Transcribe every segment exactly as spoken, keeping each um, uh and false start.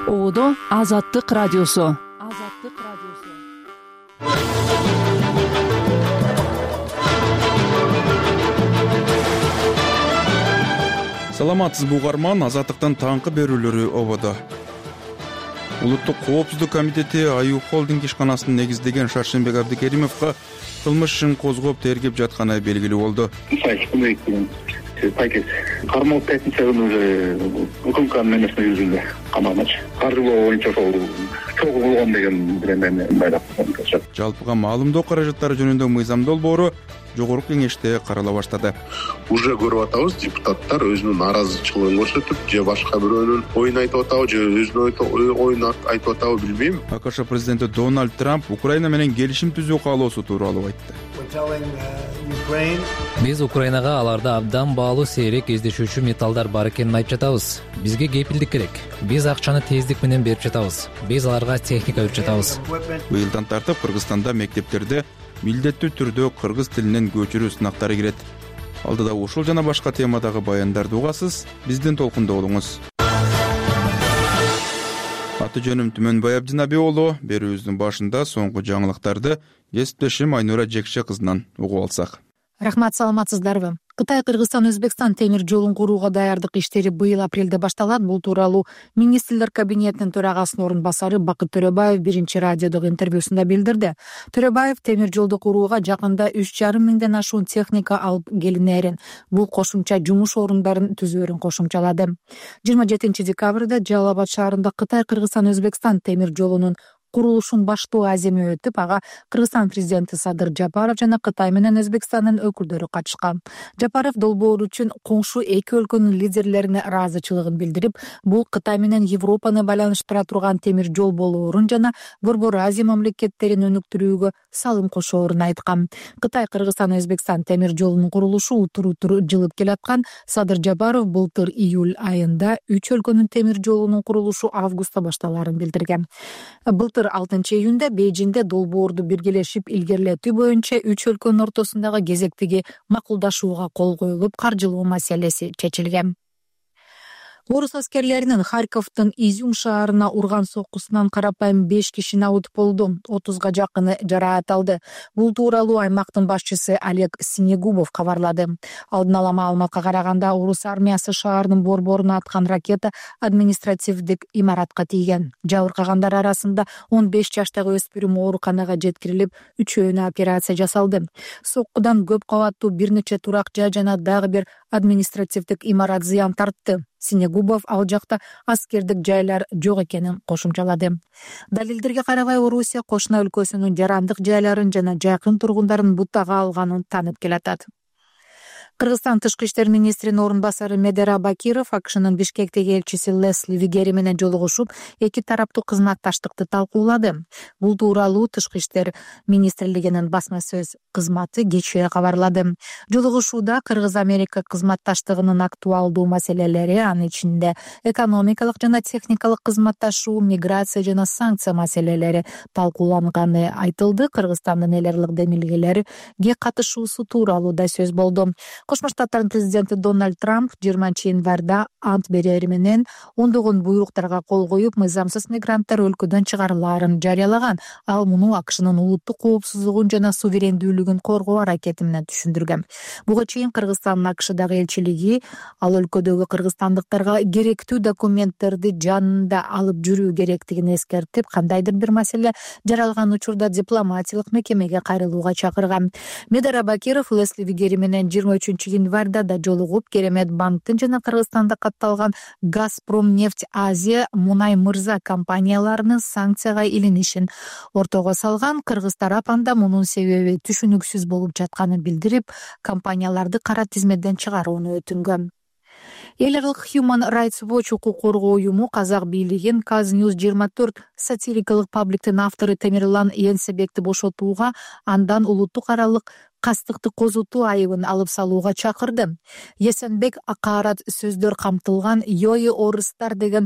Оодо Азаттык радиосу. Азаттык радиосу. Саламатсызбы угарман, Азаттыктын таңкы берүүлөрү ободо. Улуттук коопсуздук комитети Аюу холдинг ишканасынын негиздеген Шаршембек Абдикеримовго кылмыш ишин козгоп тергеп жатканы белгилүү болду. Кармалып пятница күнү уже укмк менен жүзүндө камалмачы. Каржылоо боюнча ошол чогуу болгон деген билем байлап. Жалпыга маалымдоо каражаттары жөнүндө мыйзам долбоору жогорку кеңеште карала баштады. Уже көрүп атабыз, депутаттар өзүнүн нааразычылыгын көрсөтүп, же башка бирөөнүн оюн айтып атабы, же өзүнүн оюн айтып атабы билбейм. АКШ президенти Дональд Трамп Украина менен келишим түзүү каалоосу тууралуу айтты. Биз Украинага аларда абдан баалуу сейрек издешүүчү металлдар бар экенин айтып жатабыз. Бизге кепилдик керек. Биз акчаны тездик менен берип жатабыз. Биз аларга техника берип жатабыз. Быйылдан тартып Кыргызстанда мектептерде милдеттүү түрдө кыргыз тилинен көчүрүү сынактары кирет. Алдыда ушул жана башка темадагы баяндарды угасыз, биздин толкунда болуңуз. Аты жөнүм Түмөнбай Абдинаби уулу. Берүүбүздүн башында соңку жаңылыктарды кесиптешим Айнура Жекше кызынан угуп алсак. Рахмат, саламатсыздарбы? Кытай Кыргызстан Өзбекстан темир жолун курууга даярдык иштери быйыл апрелде башталат. Бул тууралуу министрлер кабинетинин төрагасынын орун басары Бакыт Төрөбаев биринчи радиодогу интервьюсунда билдирди. Төрөбаев темир жолду курууга жакында үч жарым миңден ашуун техника алып келинээрин, бул кошумча жумуш орундарын түзөөрүн кошумчалады. жыйырма жетинчи декабрда Жалал Абад шаарында Кытай Кыргызстан Өзбекстан темир жолунун курулушун баштоо аземи өтүп, ага Кыргызстан президенти Садыр Жапаров жана Кытай менен Өзбекстандын өкүлдөрү катышкан. Жапаров долбоор үчүн коңшу эки өлкөнүн лидерлерине ыраазычылыгын билдирип, бул Кытай менен Европаны байланыштыра турган темир жол болоорун жана Борбор Азия мамлекеттерин өнүктүрүүгө салым кошоорун айткан. Кытай Кыргызстан Өзбекстан темир жолунун курулушу утур-утур жылып келаткан. Садыр Жапаров былтыр июль айында үч өлкөнүн темир жолунун курулушу августта башталарын билдирген. Былтыр алтынчы июнда Бейжиңде долбоорду биргелешип илгерилетүү боюнча үч өлкөнүн ортосундагы кезектеги макулдашууга кол коюлуп, каржылоо маселеси чечилген. Орус аскерлеринин Харьковдун Изюм шаарына урган соккусунан карапайым беш киши набыт болду, отузга жакыны жараат алды. Бул тууралуу аймактын башчысы Олег Синегубов кабарлады. Алдын ала маалыматка караганда, орус армиясы шаардын борборуна аткан ракета административдик имаратка тийген. Жабыркагандар арасында он беш жаштагы өспүрүм ооруканага жеткирилип, үчөөнө операция жасалды. Соккудан көп кабаттуу бир нече турак жай жана дагы бир административдик имарат зыян тартты. Синегубов ал жакта аскердик жайлар жок экенин кошумчалады. Далилдерге карабай, Орусия кошуна өлкөсүнүн жарандык жайларын жана жакын тургундарын бутага алганын таанып келатат. Кыргызстан тышкы иштер министринин орун басары Медера Бакиров АКШнын Бишкектеги элчиси Лесли Вигери менен жолугушуп, эки тараптуу кызматташтыкты талкуулады. Бул тууралуу тышкы иштер министрлигинин басма сөз кызматы кечээ кабарлады. Жолугушууда Кыргыз-Америка кызматташтыгынын актуалдуу маселелери, анын ичинде экономикалык жана техникалык кызматташуу, миграция жана санкция маселелери талкууланганы айтылды. Кыргызстандын эл аралык демилгелерге катышуусу тууралуу да сөз болду. Кошмо Штаттардын президенти Дональд Трамп жыйырманчы январда ант берери менен ондогон буйруктарга кол коюп, мыйзамсыз мигранттар өлкөдөн чыгарылаарын жарыялаган. Ал муну АКШнын улуттук коопсуздугун жана суверендүүлүгүн коргоо аракети менен түшүндүргөн. Буга чейин Кыргызстандын АКШдагы элчилиги ал өлкөдөгү кыргызстандыктарга керектүү документтерди жанында алып жүрүү керектигин эскертип, кандайдыр бир маселе жаралган учурда дипломатиялык мекемеге кайрылууга чакырган. Медера Бакиров Лесли Вигери менен жыйырма үчүнчү январда да жолугуп, Керемет банктын жана Кыргызстанда катталган Газпромнефть Азия Мунай Мырза компанияларынын санкцияга илинишин ортого салган. Кыргыз тарап анда мунун себеби түшүнүксүз болуп жатканын билдирип, компанияларды кара тизмеден чыгарууну өтүнгөн. Эл аралык Human Rights Watch укук коргоо уюму казак бийлигин Казньюз жыйырма төрт сатирикалык пабликтин автору Темирлан Энсебекти бошотууга, андан улуттук аралык кастыкты козутуу айыбын алып салууга чакырды. Эсенбек акаарат сөздөр камтылган Йои Орыстар деген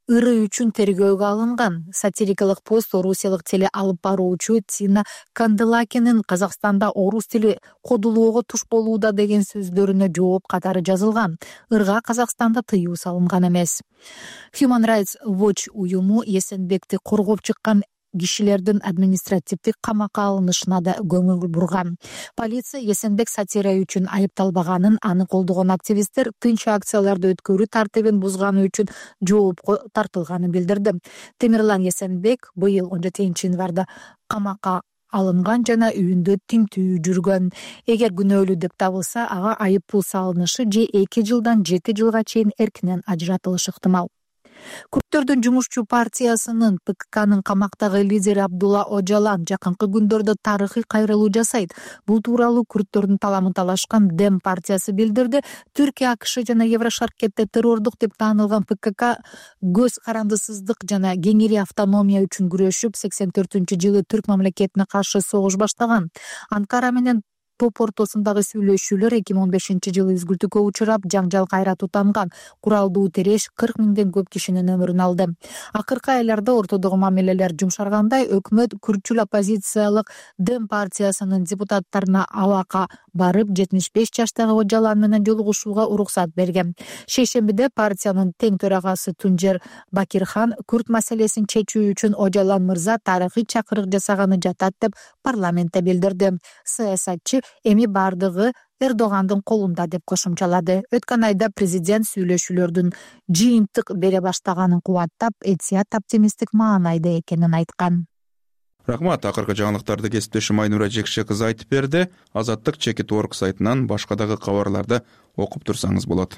ыры үчүн тергөөгө алынган. Сатирикалык пост орусиялык теле алып баруучу Тина Канделакинин Казакстанда орус тили кодулоого туш болууда деген сөздөрүнө жооп катары жазылган. Ырга Казакстанда тыюу салынган эмес. Human Rights Watch уюму Эсенбекти коргоп чыккан кишилердин административдик камакка алынышына да көңүл бурган. Полиция Эсенбек сатира үчүн айыпталбаганын, аны колдогон активисттер тынч акцияларды өткөрүү тартибин бузганы үчүн жоопко тартылганын билдирди. Темирлан Эсенбек быйыл он жетинчи январда камакка алынган жана үйүндө тинтүү жүргөн. Эгер күнөөлүү деп табылса, ага айып пул салынышы же эки жылдан жети жылга чейин эркинен ажыратылышы ыктымал. Күрттөрдүн жумушчу партиясынын Пэ Ка Кнын камактагы лидери Абдулла Ожалан жакынкы күндөрдө тарыхый кайрылуу жасайт. Бул тууралуу күрттөрдүн таламын талашкан Дем партиясы билдирди. Түркия, АКШ жана Еврошаркетте террордук деп таанылган Пэ Ка Ка көз карандысыздык жана кеңири автономия үчүн күрөшүп, сексен төртүнчү жылы түрк мамлекетине каршы согуш баштаган. Анкара менен топ ортосундагы сүйлөшүүлөр эки миң он бешинчи жылы үзгүлтүккө учурап, жаңжал кайра тутанган. Куралдуу тереж кырк миңден көп кишинин өмүрүн алды. Акыркы айларда ортодогу мамилелер жумшаргандай, өкмөт күрчүл оппозициялык Дем партиясынын депутаттарына алака барып, жетимиш беш жаштагы Ожалан менен жолугушууга уруксат берген. Шейшембиде партиянын тең төрагасы Тунжер Бакирхан күрт маселесин чечүү үчүн Ожалан мырза тарыхый чакырык жасаганы жатат деп парламентте билдирди. Саясатчы эми бардыгы Эрдогандын колунда деп кошумчалады. Өткөн айда президент сүйлөшүүлөрдүн жыйынтык бере баштаганын кубаттап, этият оптимисттик маанайда экенин айткан. Рахмат, акыркы жаңылыктарды кесиптешим Айнура Жекше кызы айтып берди. Азаттык чекит точка орг сайтынан башка дагы кабарларды окуп турсаңыз болот.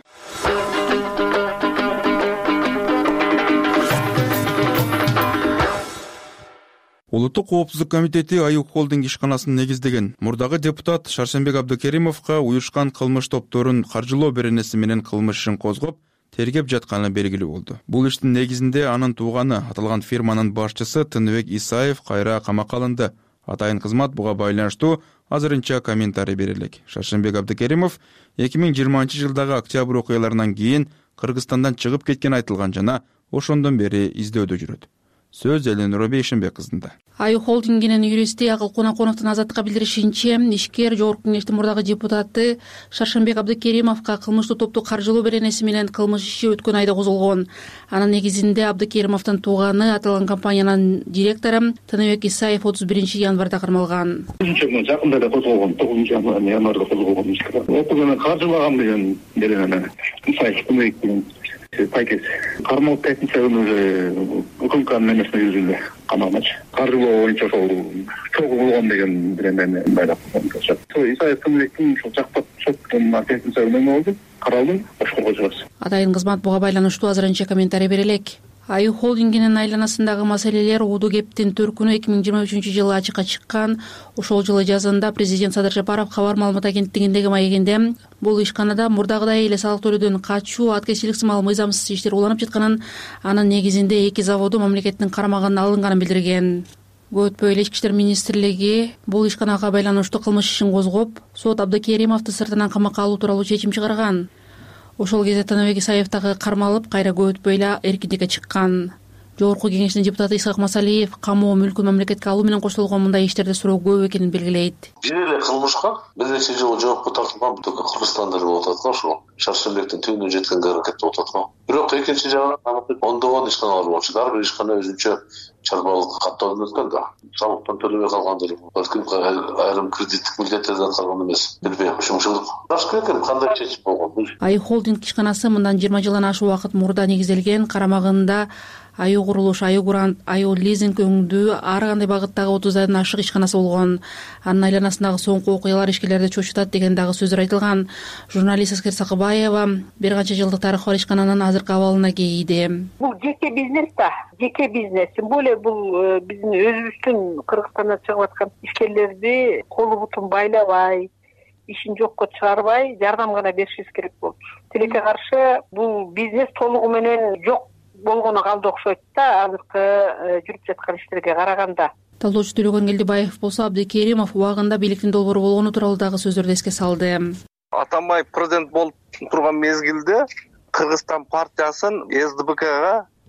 Улуттук коопсуздук комитети Аюу холдинг ишканасын негиздеген мурдагы депутат Шаршенбек Абдыкеримовго уюшкан кылмыш топторун каржылоо беренеси менен кылмыш ишин козгоп, тергеп жатканы белгилүү болду. Бул иштин негизинде анын тууганы, аталган фирманын башчысы Тыныбек Исаев кайра камакка алынды. Атайын кызмат буга байланыштуу азырынча комментарий берелек. Шаршенбек Абдыкеримов эки миң жыйырманчы жылдагы октябрь окуяларынан кийин Кыргызстандан чыгып кеткен айтылган жана ошондон бери издөөдө жүрөт. Сөз Эленура Бейшенбек кызында. Аюу холдингинин юристи Акыл Конаконовдун Азаттыкка билдиришинче, ишкер жогорку кеңештин мурдагы депутаты Шаршенбек Абдыкеримовго кылмыштуу топту каржылоо беренеси менен кылмыш иши өткөн айда козголгон. Анын негизинде Абдыкеримовдун тууганы, аталган компаниянын директору Тыныбек Исаев отуз биринчи январда кармалган. Жакында да козголгон, тогузунчу январда козголгон ишке. Окуяны каржылаган деген беренеси Исаев Тыныбек деген Пайкес. Кармалып пятница күнү уже укмкнын эмесине жүзүндө камалмачы. Каржылоо боюнча ошол чогуу болгон деген биремени байлап коюшат. Исаев Тыныбектин ушул жакпат соттун пятница күнү болду. Каралдым, ошого козголобуз. Атайын кызмат буга байланыштуу азырынча комментарий берелек. Аюу холдингинин айланасындагы маселелер уудуу кептин төркүнү эки миң жыйырма үчүнчү жылы ачыкка чыккан. Ошол жылы жазында президент Садыр Жапаров кабар маалымат агенттигиндеги маегинде бул ишканада мурдагыдай эле салык төлөөдөн качуу, аткезчилик сымал мыйзамсыз иштер уланып жатканын, анын негизинде эки заводу мамлекеттин карамагына алынганын билдирген. Көп өтпөй эле Ички иштер министрлиги бул ишканага байланыштуу кылмыш ишин козгоп, сот Абдыкеримовду сыртынан камакка алуу тууралуу чечим чыгарган. Ошол кезде Тыныбек Исаев дагы кармалып, кайра көп өтпөй эле эркиндикке чыккан. Жогорку кеңештин депутаты Исхак Масалиев камоо мүлкүн мамлекетке алуу менен коштолгон мындай иштерде суроо көп экенин белгилейт. Бир эле кылмышка бир нече жыл жоопко тартылган бутук Кыргызстанда болуп атат го, ошол Шаршенбектин түбүнө жеткенге аракет болуп атат го. Бирок экинчи жагынан ондогон ишканалар болчу. Ар бир ишкана өзүнчө чарбалык каттоодон өткөн да. Салыктан төлөбөй калгандыр. Балким айрым кредиттик милдеттерди аткарган эмес. Билбейм, ушунчалык. Башка керек кандай чечим болгон. Аюу холдинг ишканасы мындан жыйырма жылдан ашык убакыт мурда негизделген. Карамагында Аюу курулуш, Аюу грант, Аюу лизинг өңдүү ар кандай багыттагы отуздан ашык ишканасы болгон. Анын айланасындагы соңку окуялар ишкерлерди чочутат деген дагы сөздөр айтылган. Журналист Аскер Сакыбаева бир канча жылдык тарыхы бар ишкананын азыркы абалына кейиди. Бул жеке бизнес да, жеке бизнес. Тем более бул биздин өзүбүздүн Кыргызстандан чыгып аткан ишкерлерди колу бутун байлабай, ишин жокко чыгарбай, жардам гана беришибиз керек болчу. Тилекке каршы бул бизнес толугу менен жок болгону калды окшойт да, азыркы жүрүп жаткан иштерге караганда. Талоочу Төлөгөн Келдибаев болсо Абдыкеримов убагында бийликтин долбоору болгону тууралуу дагы сөздөрдү эске салды. Атамбаев президент болуп турган мезгилде Кыргызстан партиясын Эс Дэ Бэ Кага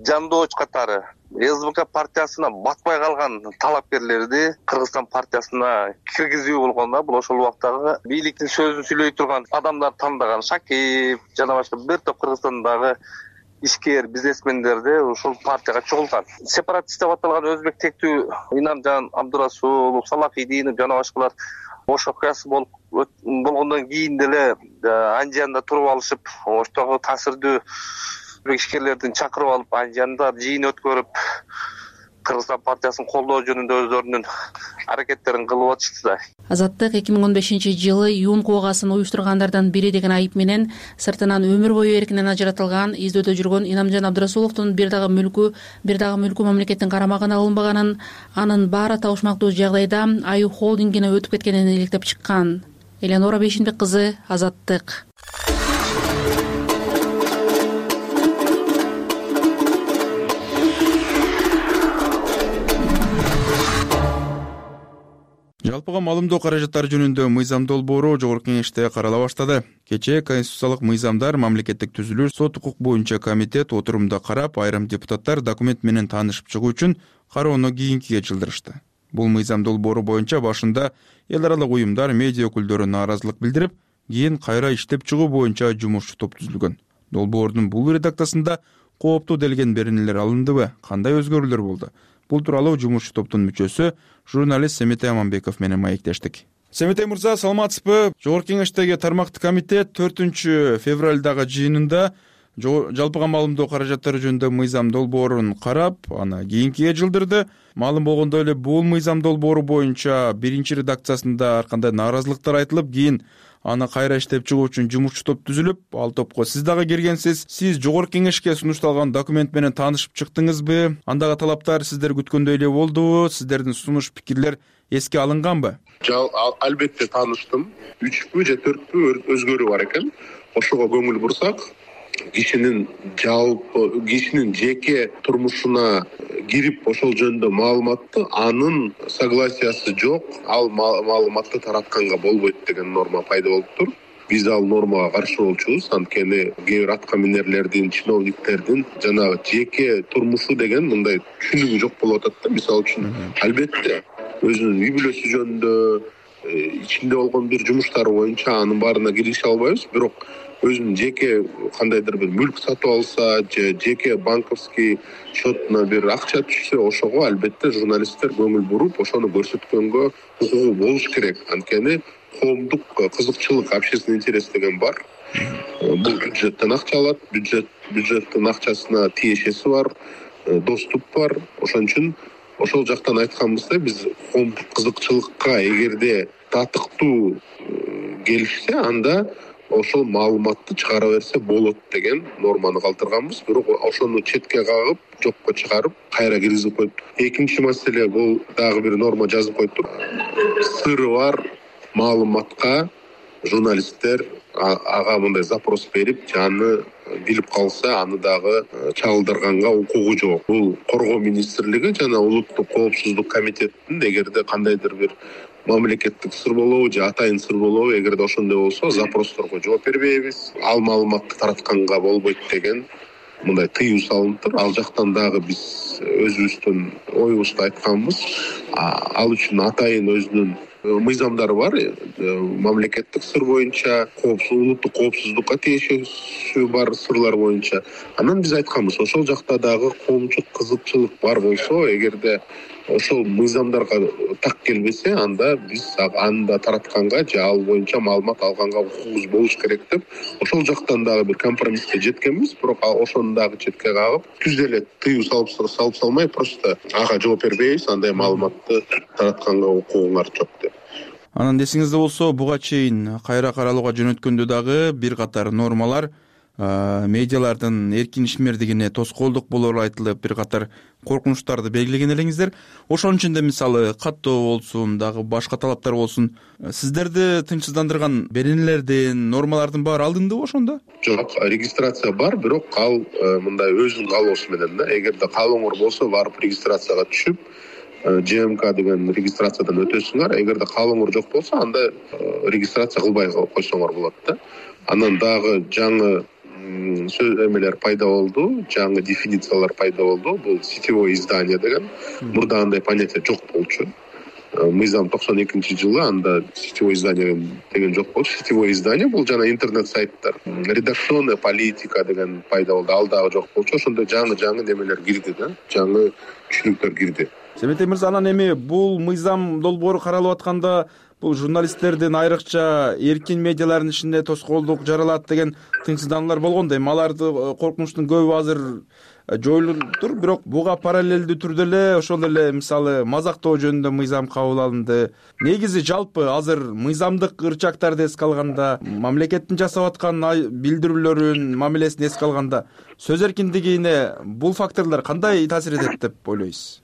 жандооч катары СБК партиясына батпай калган талапкерлерди Кыргызстан партиясына киргизүү болгон да. Бул ошол убактагы бийликтин сөзүн сүйлөй турган адамдар тандаган Шакиев жана башка бир топ Кыргызстандагы ишкер бизнесмендерди ушул партияга чогулткан. Сепаратист деп аталган өзбек тектүү Инамжан Абдурасулов, Салахидинов жана башкалар ош окуясы болуп болгондон кийин деле Анжиянда туруп алышып, оштогу таасирдүү ишкерлердин чакырып алып, Анжиянда жыйын өткөрүп, Кыргызстан партиясын колдоо жөнүндө өздөрүнүн аракеттерин кылып атышты да. Азаттык эки миң он бешинчи жылы Юн куугасын уюштургандардан бири деген айып менен сыртынан өмүр бою эркинен ажыратылган, издөөдө жүргөн Инамжан Абдурасуловдун бир дагы мүлкү, бир дагы мүлкү мамлекеттин карамагына алынбаганын, анын баары табышмактуу жагдайда Аю холдингине өтүп кеткенин иликтеп чыккан. Эленора Бейшинбек кызы, Азаттык. Жалпыга маалымдоо каражаттары жөнүндө мыйзам долбоору Жогорку Кеңеште карала баштады. Кечээ конституциялык мыйзамдар, мамлекеттик түзүлүш, сот укук боюнча комитет отурумда карап, айрым депутаттар документ менен таанышып чыгуу үчүн кароону кийинкиге жылдырышты. Бул мыйзам долбоору боюнча башында эл аралык уюмдар, медиа өкүлдөрү нааразылык билдирип, кийин кайра иштеп чыгуу боюнча жумушчу топ түзүлгөн. Долбоордун бул редакциясында кооптуу делген беренелер алындыбы, кандай өзгөрүүлөр болду? Бул тууралуу жумушчу топтун мүчөсү журналист Семетей Аманбеков менен маектештик. Семетей мырза, саламатсызбы? Жогорку Кеңештеги тармактык комитет төртүнчү февралдагы жыйынында жалпыга маалымдоо каражаттары жөнүндө мыйзам долбоорун карап, аны кийинкиге жылдырды. Маалым болгондой эле бул мыйзам долбоору боюнча биринчи редакциясында ар кандай нааразылыктар айтылып, кийин аны кайра иштеп чыгуу үчүн жумушчу топ түзүлүп, ал топко сиз дагы киргенсиз. Сиз Жогорку Кеңешке сунушталган документ менен таанышып чыктыңызбы? Андагы талаптар сиздер күткөндөй эле болдубу? Сиздердин сунуш пикирлер эске алынганбы? Албетте тааныштым. үчпү же төртпү өзгөрүү бар экен. Ошого көңүл бурсак, кишинин жалпы кишинин жеке турмушуна кирип ошол жөнүндө маалыматты анын согласиясы жок, ал маалыматты таратканга болбойт деген норма пайда болуптур. Биз ал нормага каршы болчубуз, анткени кээ бир атка минерлердин, чиновниктердин жанагы жеке турмушу деген мындай түшүнүгү жок болуп атат да. Мисалы үчүн, албетте өзүнүн үй бүлөсү жөнүндө, ичинде болгон бир жумуштары боюнча анын баарына кирише албайбыз, бирок өзүнүн жеке кандайдыр бир мүлк сатып алса же жеке банковский счетуна бир акча түшсө, ошого албетте журналисттер көңүл буруп, ошону көрсөткөнгө укугу болуш керек. Анткени коомдук кызыкчылык, общественный интерес деген бар. Бул бюджеттен акча алат, бюджет бюджеттин акчасына тиешеси бар, доступ бар. Ошон үчүн ошол жактан айтканыбызда биз коомдук кызыкчылыкка эгерде татыктуу келишсе, анда ошол маалыматты чыгара берсе болот деген норманы калтырганбыз. Бирок ошону четке кагып, жокко чыгарып, кайра киргизип коюп. Экинчи маселе, бул дагы бир норма жазып коюптур. Сыры бар маалыматка журналисттер ага мындай запрос берип, аны билип калса, аны дагы чагылдырганга укугу жок. Бул Коргоо министрлиги жана улуттук коопсуздук комитетинин эгерде кандайдыр бир мамлекеттик сыр болобу же атайын сыр болобу, эгерде ошондой болсо запросторго жооп бербейбиз, ал маалыматты таратканга болбойт деген мындай тыюу салыныптыр. Ал жактан дагы биз өзүбүздүн оюбузду айтканбыз. Ал үчүн атайын өзүнүн мыйзамдары бар. Мамлекеттик сыр боюнча, улуттук коопсуздукка тиешеси бар сырлар боюнча. Анан биз айтканбыз, ошол жакта дагы коомчулук кызыкчылык бар болсо, эгерде ошол мыйзамдарга так келбесе, анда биз аны таратканга же ал боюнча маалымат алганга укугубуз болуш керек деп, ошол жактан дагы бир компромисске жеткенбиз. Бирок ошону дагы четке кагып, түз эле тыюу салып салып салмай, просто ага жооп бербейбиз, андай маалыматты таратканга укугуңар жок деп. Анан эсиңизде болсо, буга чейин кайра каралууга жөнөткөндө дагы бир катар нормалар медиалардын эркин ишмердигине тоскоолдук болору айтылып, бир катар коркунучтарды белгилеген элеңиздер. Ошонун ичинде мисалы каттоо болсун, дагы башка талаптар болсун, сиздерди тынчсыздандырган беренелердин, нормалардын баары алындыбы ошондо? Жок, регистрация бар, бирок ал мындай өзүнүн каалоосу менен да. Эгерде каалооңор болсо, барып регистрацияга түшүп, ЖМК деген регистрациядан өтөсүңөр. Эгерде каалооңор жок болсо, анда регистрация кылбай койсоңор болот да. Анан дагы жаңы эмелер пайда болду, жаңы дефинициялар пайда болду. Бул сетевое издание деген. Мурда андай понятие жок болчу. Мыйзам токсон экинчи жылы анда сетевое издание деген жок болчу. Сетевое издание бул жана интернет сайттар. Редакционная политика деген пайда болду. Ал дагы жок болчу. Ошондо жаңы-жаңы немелер кирди да. Жаңы түшүнүктөр кирди. Семетей мырза, анан эми бул мыйзам долбоору каралып атканда бул журналисттердин айрыкча эркин медиалардын ишине тоскоолдук жаралат деген тынчсыздануулар болгондой. Эми аларды коркунучтун көбү азыр жоюлуптур, бирок буга параллелдүү түрдө эле ошол эле мисалы мазактоо жөнүндө мыйзам кабыл алынды. Негизи жалпы азыр мыйзамдык ырчактарды эске алганда, мамлекеттин жасап аткан билдирүүлөрүн, мамилесин эске алганда сөз эркиндигине бул факторлор кандай таасир этет деп ойлойсуз?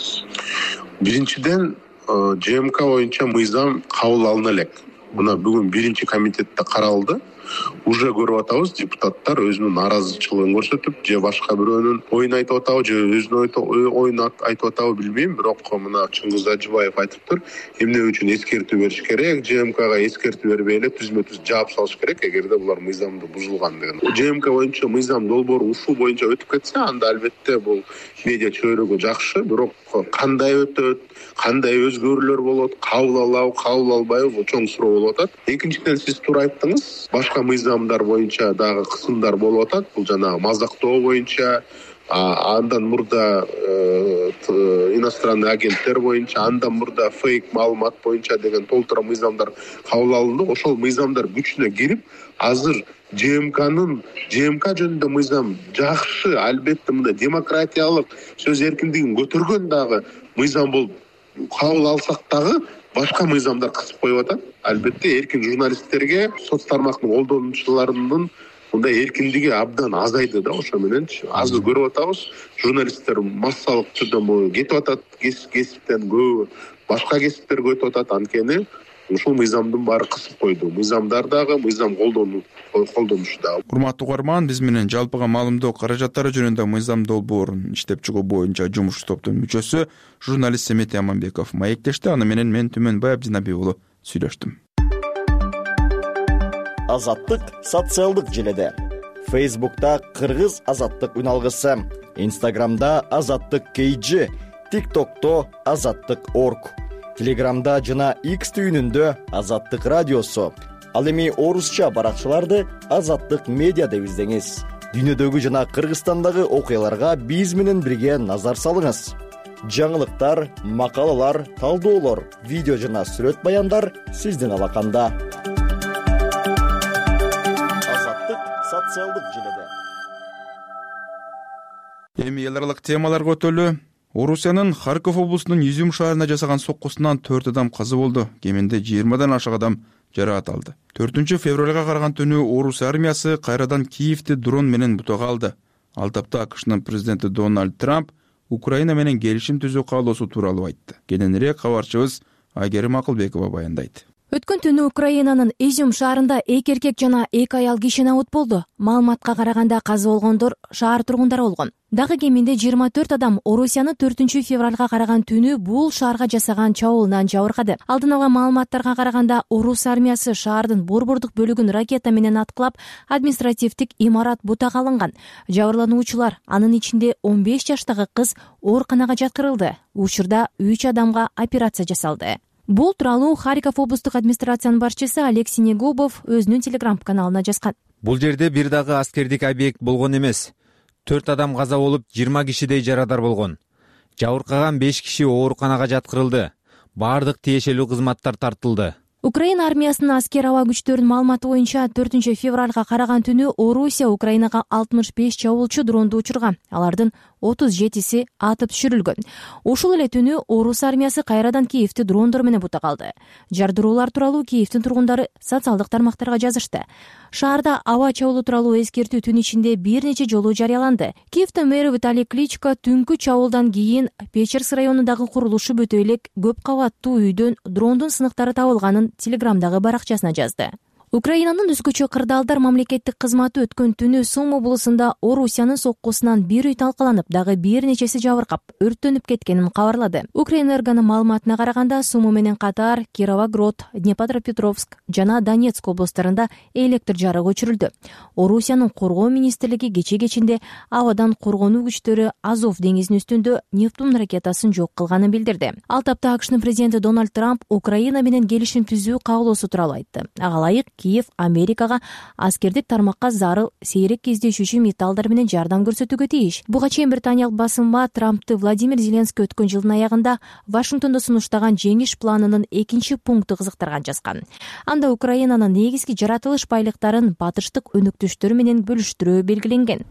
Биринчиден, ЖМК боюнча мыйзам кабыл алына элек. Мына бүгүн биринчи комитетте каралды. Уже көрүп атабыз, депутаттар өзүнүн нааразычылыгын көрсөтүп, же башка бирөөнүн оюн айтып атабы, же өзүнүн оюн айтып атабы билбейм, бирок мына Чыңгыз Ажыбаев айтыптыр, эмне үчүн эскертүү бериш керек, ЖМКга эскертүү бербей эле түзмө-түз жаап салыш керек, эгерде булар мыйзамды бузулган деген. ЖМК боюнча мыйзам долбоору ушул боюнча өтүп кетсе, анда албетте бул медиа чөйрөгө жакшы, бирок кандай өтөт, кандай өзгөрүүлөр болот, кабыл алабы, кабыл албайбы, бул чоң суроо болуп атат. Экинчиден, сиз туура айттыңыз, башка мыйзамдар боюнча дагы кысымдар болуп атат. Бул жанагы мазактоо боюнча, андан мурда иностранный агенттер боюнча, андан мурда фейк маалымат боюнча деген толтура мыйзамдар кабыл алынды. Ошол мыйзамдар күчүнө кирип, азыр ЖМКнын ЖМК жөнүндө мыйзам жакшы, албетте мындай демократиялык сөз эркиндигин көтөргөн дагы мыйзам болуп кабыл алсак дагы башка мыйзамдар кысып коюп атат. Албетте эркин журналисттерге соц тармактын колдонуучуларынын мындай эркиндиги абдан азайды да. Ошо менен азыр көрүп атабыз, журналисттер массалык түрдө кетип атат, кесиптен көбү башка кесиптерге өтүп атат. Анткени ушул мыйзамдын баары кысып койду. Мыйзамдар дагы, мыйзам колдонушу дагы. Урматтуу угарман, биз менен жалпыга маалымдоо каражаттары жөнүндө мыйзам долбоорун иштеп чыгуу боюнча жумуш топтун мүчөсү журналист Семетей Аманбеков маектешти. Аны менен мен Түмөнбай Абдинабиев уулу сүйлөштүм. Азаттык социалдык желеде. Фейсбукта Кыргыз азаттык үналгысы, Инстаграмда Азаттык кей джи, ТикТокто Азаттык орг, Телеграмда жана X түйүнүндө Азаттык радиосу. Ал эми орусча баракчаларды Азаттык медиа деп издеңиз. Дүйнөдөгү жана Кыргызстандагы окуяларга биз менен бирге назар салыңыз. Жаңылыктар, макалалар, талдоолор, видео жана сүрөт баяндар сиздин алаканда. Азаттык социалдык желеде. Эми эл аралык темаларга өтөлү. Орусиянын Харьков облусунун Изюм шаарына жасаган соккусунан төрт адам каза болду. Кеминде жыйырмадан ашык адам жараат алды. төртүнчү февралга караган түнү Орус армиясы кайрадан Киевти дрон менен бутага алды. Ал тапта АКШнын президенти Дональд Трамп Украина менен келишим түзүү каалоосу тууралуу айтты. Кененирээк кабарчыбыз Айгерим Акылбекова баяндайт. Өткөн түнү Украинанын Изюм шаарында эки эркек жана эки аял кишинабут болду. Маалыматка караганда каза болгондор шаар тургундары болгон. Дагы кеминде жыйырма төрт адам Орусияны төртүнчү февралга караган түнү бул шаарга жасаган чабуулунан жабыркады. Алдын ала маалыматтарга караганда Орус армиясы шаардын борбордук бөлүгүн ракета менен аткылап, административдик имарат бутага алынган. Жабырлануучулар, анын ичинде он беш жаштагы кыз ооруканага жаткырылды. Учурда үч адамга операция жасалды. Бул тууралуу Харьков облустук администрациянын башчысы Алексей Негубов өзүнүн телеграм-каналына жазган. Бул жерде бир дагы аскердик объект болгон эмес. төрт адам каза болуп, жыйырма кишидей жарадар болгон. Жабыркаган беш киши ооруканага жаткырылды. Бардык тиешелүү кызматтар тартылды. Украина армиясынын аскер аба күчтөрүнүн маалыматы боюнча төртүнчү февралга караган түнү Орусия Украинага алтымыш беш чабуулчу дронду учурган. Алардын отуз жетиси атып түшүрүлгөн. Ошол эле түнү Орус армиясы кайрадан Киевти дрондор менен бутага алды. Жардыруулар тууралуу Киевтин тургундары социалдык тармактарга жазышты. Шаарда аба чабуулу тууралуу эскертүү түн ичинде бир нече жолу жарыяланды. Киевдин мэри Виталий Кличко түнкү чабуулдан кийин Печерск районундагы курулушу бүтө элек көп кабаттуу үйдөн дрондун сыныктары табылганын телеграмдагы баракчасына жазды. Украинанын өзгөчө кырдаалдар мамлекеттик кызматы өткөн түнү Сум облусунда Орусиянын соккусунан бир үй талкаланып, дагы бир нечеси жабыркап, өрттөнүп кеткенин кабарлады. Укрэнергонун маалыматына караганда, Суму менен катар Кировоград, Днепропетровск жана Донецк облустарында электр жарыгы өчүрүлдү. Орусиянын коргоо министрлиги кече кечинде абадан коргонуу күчтөрү Азов деңизинин үстүндө Нептун ракетасын жок кылганын билдирди. Ал тапта АКШнын президенти Дональд Трамп Украина менен келишим түзүү каалоосу тууралуу айтты. Ага ылайык Киев Америкага аскердик тармакка зарыл сейрек кездешүүчү металлдар менен жардам көрсөтүүгө тийиш. Буга чейин британиялык басылма Трампты Владимир Зеленский өткөн жылдын аягында Вашингтондо сунуштаган жеңиш планынын экинчи пункту кызыктырган жазган. Анда Украинанын негизги жаратылыш байлыктарын батыштык өнөктөштөр менен бөлүштүрүү белгиленген.